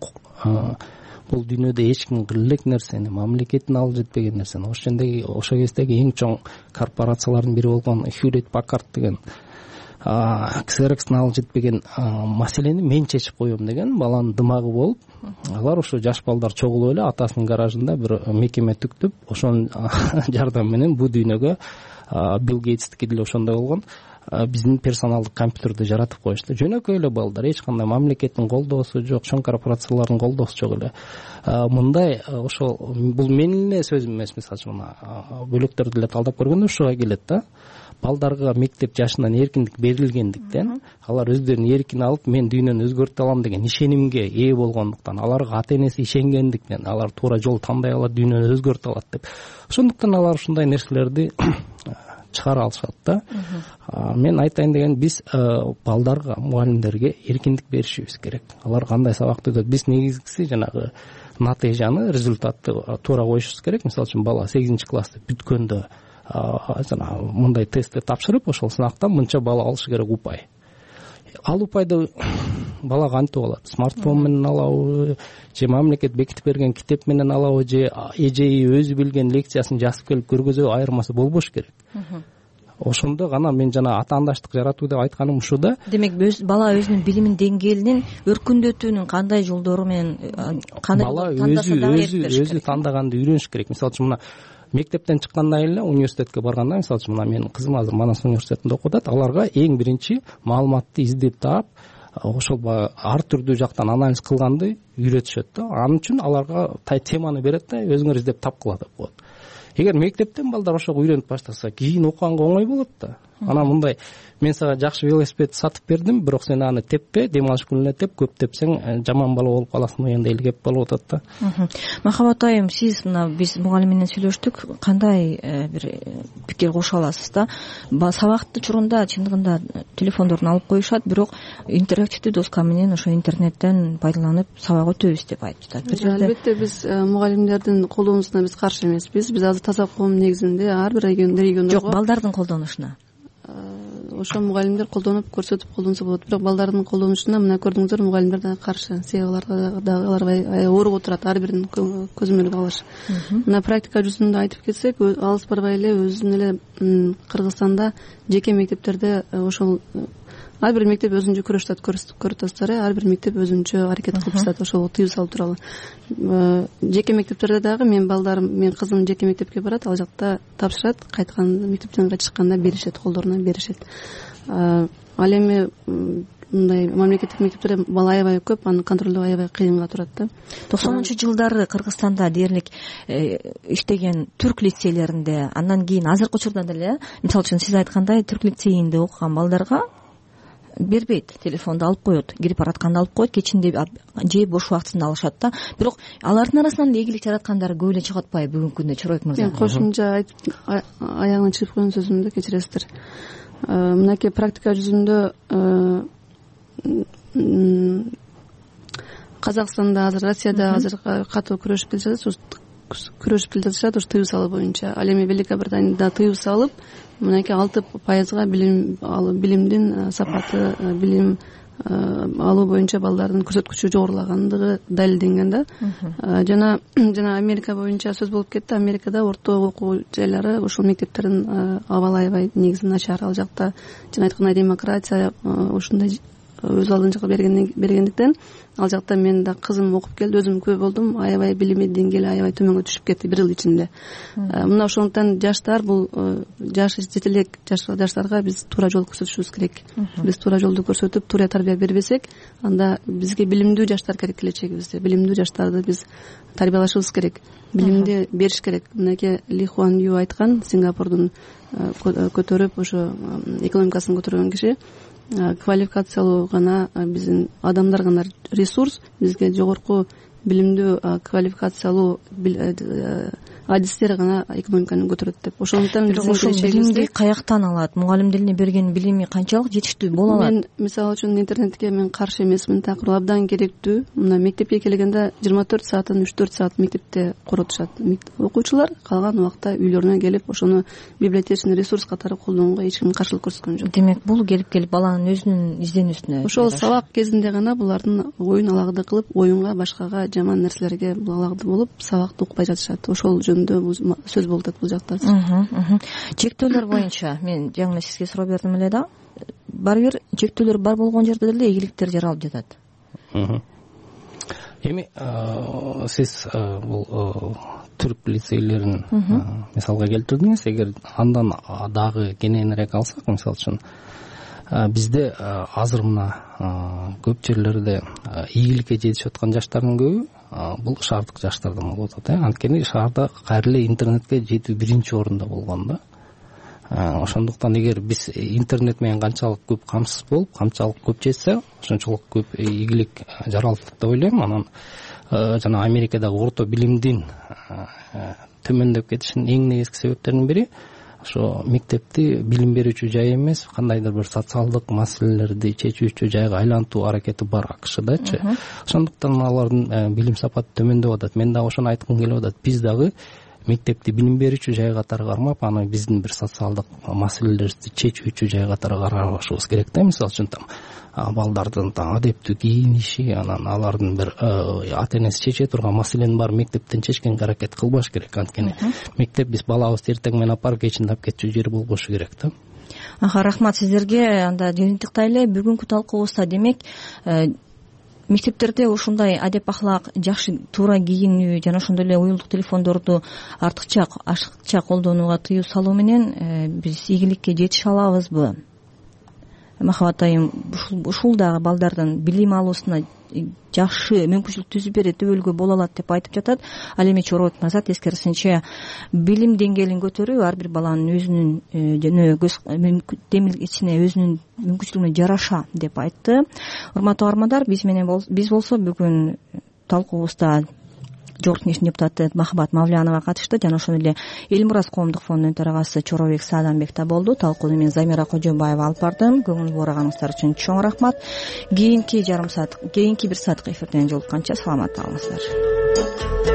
бул дүйнөдө эч ким кыла элек нерсени, мамлекеттин алып жетпеген нерсени, ошол жендеги ошол кездеги эң чоң корпорациялардын бири болгон Хьюлетт Паккард деген Ксерокстун алып жетпеген маселени мен чечип коем деген баланын дымагы болуп, алар ошо жаш балдар чогулуп эле атасынын гаражында бир мекеме түктүп, ошонун жардамы менен бул дүйнөгө Билл Гейтстики деле ошондой болгон биздин персоналдык компьютерди жаратып коюшту. Жөнөкөй эле балдар, эч кандай мамлекеттин колдоосу жок, чоң корпорациялардын колдоосу жок эле. Мындай ошол бул менин эле сөзүм эмес, мисалы мына бөлөктөрдү деле талдап көргөндө ушуга келет да. Балдарга мектеп жашынан эркиндик берилгендиктен, алар өздөрүнүн эркин алып, мен дүйнөнү өзгөртө алам деген ишенимге ээ болгондуктан, аларга ата-энеси ишенгендиктен, алар туура жол тандай алат, дүйнөнү өзгөртө алат деп. Ошондуктан алар ушундай нерселерди чыгара алышат да. Мен айтайын деген, биз балдарга, мугалимдерге эркиндик беришибиз керек. Алар кандай сабакты өтөт, биз негизгиси жанагы натыйжаны, результатты туура коюшубуз керек. Мисалы үчүн бала сегизинчи классты бүткөндө жана мындай тестти тапшырып, ошол сынактан мынча бала алышы керек упай. Ал упайды бала кантип алат? Смартфон менен алабы, же мамлекет бекитип берген китеп менен алабы, же эжеи өзү билген лекциясын жазып келип көргөзө, айырмасы болбош керек. Ошондо гана мен жана атаандаштык жаратуу деп айтканым ушу да. Демек бала өзүнүн билимин деңгээлинин өркүндөтүүнүн кандай жолдору менен кандай бала өзү өзү өзү тандаганды үйрөнүш керек. Мисалы үчүн мына мектептен чыккандан кийин эле университетке барганда, мисалы үчүн мына менин кызым азыр Манас университетинде окуп атат, аларга эң биринчи маалыматты издеп таап, ошол ар түрдүү жактан анализ кылганды үйрөтүшөт да. Анын үчүн аларга теманы берет да, өзүңөр издеп тапкыла деп коет. Эгер мектептен балдар ошого үйрөнүп баштаса, кийин окуганга оңой болот да. анан мындай мен сага жакшы велосипед сатып бердим, бирок сен аны теппе, дем алыш күнүнө теп, көп тепсең жаман бала болуп каласың дегендей эле кеп болуп атат да. Махабат айым, сиз мына биз мугалим менен сүйлөштүк, кандай бир пикир кошо аласыз да? Сабактын учурунда чындыгында телефондорун алып коюшат, бирок интерактивдүү доска менен ошо интернеттен пайдаланып сабак өтөбүз деп айтып жатат. Албетте биз мугалимдердин колдонуусуна биз каршы эмеспиз. Биз азыр таза коом негизинде ар бир региондорго жок, балдардын колдонушуна ошо мугалимдер колдонуп көрсөтүп колдонсо болот, бирок балдардын колдонушуна мына көрдүңүздөр, мугалимдер да каршы. Себеби аларга дагы алар аябай ооруп отурат, ар бирин көзөмөлгө алыш. Мына практика жүзүндө айтып кетсек, алыс барбай эле өзүнүн эле Кыргызстанда жеке мектептерде ошол ар бир мектеп өзүнчө күрөш атат, көрүп атасыздар, ар бир мектеп өзүнчө аракет кылып жатат ошого тыюу салуу тууралуу. Жеке мектептерде дагы мен балдарым, мен кызым жеке мектепке барат, ал жакта тапшырат, кайткан мектептен кайтышканда беришет, колдоруна беришет. Ал эми мындай мамлекеттик мектептерде бала аябай көп, аны контролдоо аябай кыйынга турат да. токсонунчу жылдары Кыргызстанда дээрлик иштеген түрк лицейлеринде, андан кийин азыркы учурда деле, мисалы үчүн сиз айткандай түрк лицейинде окуган балдарга бербейт, телефонду алып коет, кирип баратканда алып коет, кечинде же бош убактысында алышат да. Бирок алардын арасынан ийгилик жараткандары көп эле чыгып атпайбы бүгүнкү күндө, Чороек мырза? Мен кошумча айтып аягына чыгып койгон сөзүмдү кечиресиздер. Мынакей практика жүзүндө Казакстанда азыр, Россияда азыр катуу күрөшүп келатышат, күрөшүп келатышат ушу тыюу салуу боюнча. Ал эми Великобританияда тыюу салып, мынакей алты пайызга билим билимдин сапаты, билим алуу боюнча балдардын көрсөткүчү жогорулагандыгы далилденген да. Жана жана Америка боюнча сөз болуп кетти. Америкада орто окуу жайлары, ошол мектептердин абалы аябай негизи начар. Ал жакта жана айткандай демократия ушундай өз алдынча бергендиктен ал жакта мен да кызым окуп келди, өзүм күбө болдум, аябай билими деңгээли аябай төмөнгө түшүп кетти бир жыл ичинде. Мына ошондуктан жаштар, бул жаш жетелек жаштарга биз туура жол көрсөтүшүбүз керек. Биз туура жолду көрсөтүп, туура тарбия бербесек, анда бизге билимдүү жаштар керек келечегибизде. Билимдүү жаштарды биз тарбиялашыбыз керек, билимди бериш керек. Мынакей Ли Хуан Ю айткан, Сингапурдун көтөрүп ошо экономикасын көтөргөн киши, квалификациялуу гана биздин адамдар гана ресурс, бизге жогорку билимдүү квалификациялуу адистер гана экономиканы көтөрөт деп. Ошондуктан ошол билимди каяктан алат? Мугалимдердин берген билими канчалык жетиштүү боло алат? Мен мисалы үчүн интернетке мен каршы эмесмин, такыр абдан керектүү. Мына мектепке келгенде жыйырма төрт саатын үч төрт саат мектепте коротушат окуучулар, калган убакта үйлөрүнө келип ошону библиотечный ресурс катары колдонууга эч ким каршылык көрсөткөн жок. Демек бул келип келип баланын өзүнүн изденүүсүнө, ошол сабак кезинде гана булардын оюн алагды кылып, оюнга, башкага, жаман нерселерге алагды болуп, сабакты укпай жатышат. Ошол сөз болуп атат бул жакта. Чектөөлөр боюнча мен жаңы сизге суроо бердим эле да. Баары бир чектөөлөр бар болгон жерде деле ийгиликтер жаралып жатат. Эми сиз бул түрк лицейлерин мисалга келтирдиңиз. Эгер андан дагы кененирээк алсак, мисалы үчүн бизде азыр мына көп жерлерде ийгиликке жетишип аткан жаштардын көбү бул шаардык жаштардан болуп атат. Анткени шаарда кайра эле интернетке жетүү биринчи орунда болгон да. Ошондуктан эгер биз интернет менен канчалык көп камсыз болуп, канчалык көп жетсе, ошончолук көп ийгилик жаралат деп ойлойм. Анан жана Америкадагы орто билимдин төмөндөп кетишинин эң негизги себептеринин бири ошо мектепти билим берүүчү жай эмес, кандайдыр бир социалдык маселелерди чечүүчү жайга айлантуу аракети бар АКШдачы. Ошондуктан алардын билим сапаты төмөндөп атат. Мен дагы ошону айткым келип атат. Биз дагы мектепти билим берүүчү жай катары кармап, аны биздин бир социалдык маселелерди чечүүчү жай катары карашыбыз керек да. Мисалы үчүн там балдардын адептүү кийиниши, анан алардын бир ата энеси чече турган маселени бар мектептен чечкенге аракет кылбаш керек. Анткени мектеп биз балабызды эртең менен апарып кечинде алып кетчү жер болбошу керек да. Аха, рахмат сиздерге. Анда жыйынтыктайлы бүгүнкү талкуубузда демек мектептерде ушундай адеп ахлак, жакшы туура кийинүү жана ошондой эле уюлдук телефондорду артыкча ашыкча колдонууга тыюу салуу менен биз ийгиликке жетише алабызбы? Махабат айым ушул дагы балдардын билим алуусуна жакшы мүмкүнчүлүк түзүп берет, өбөлгө боло алат деп айтып жатат. Ал эми Чоробек мырза тескерисинче билим деңгээлин көтөрүү ар бир баланын өзүнүн жана көз демилгечине өзүнүн мүмкүнчүлүгүнө жараша деп айтты. Урматтуу каармандар, биз менен биз болсо бүгүн талкуубузда Жогорку Кеңештин депутаты Махабат Мавлянова катышты жана ошондой эле Эл Мурас коомдук фондунун төрагасы Чоробек Сааданбек да болду. Талкууну мен Замира Кожобаева алып бардым. Көңүл бураганыңыздар үчүн чоң рахмат. Кийинки жарым саат, кийинки бир сааттык эфирден жолукканча саламатта калыңыздар.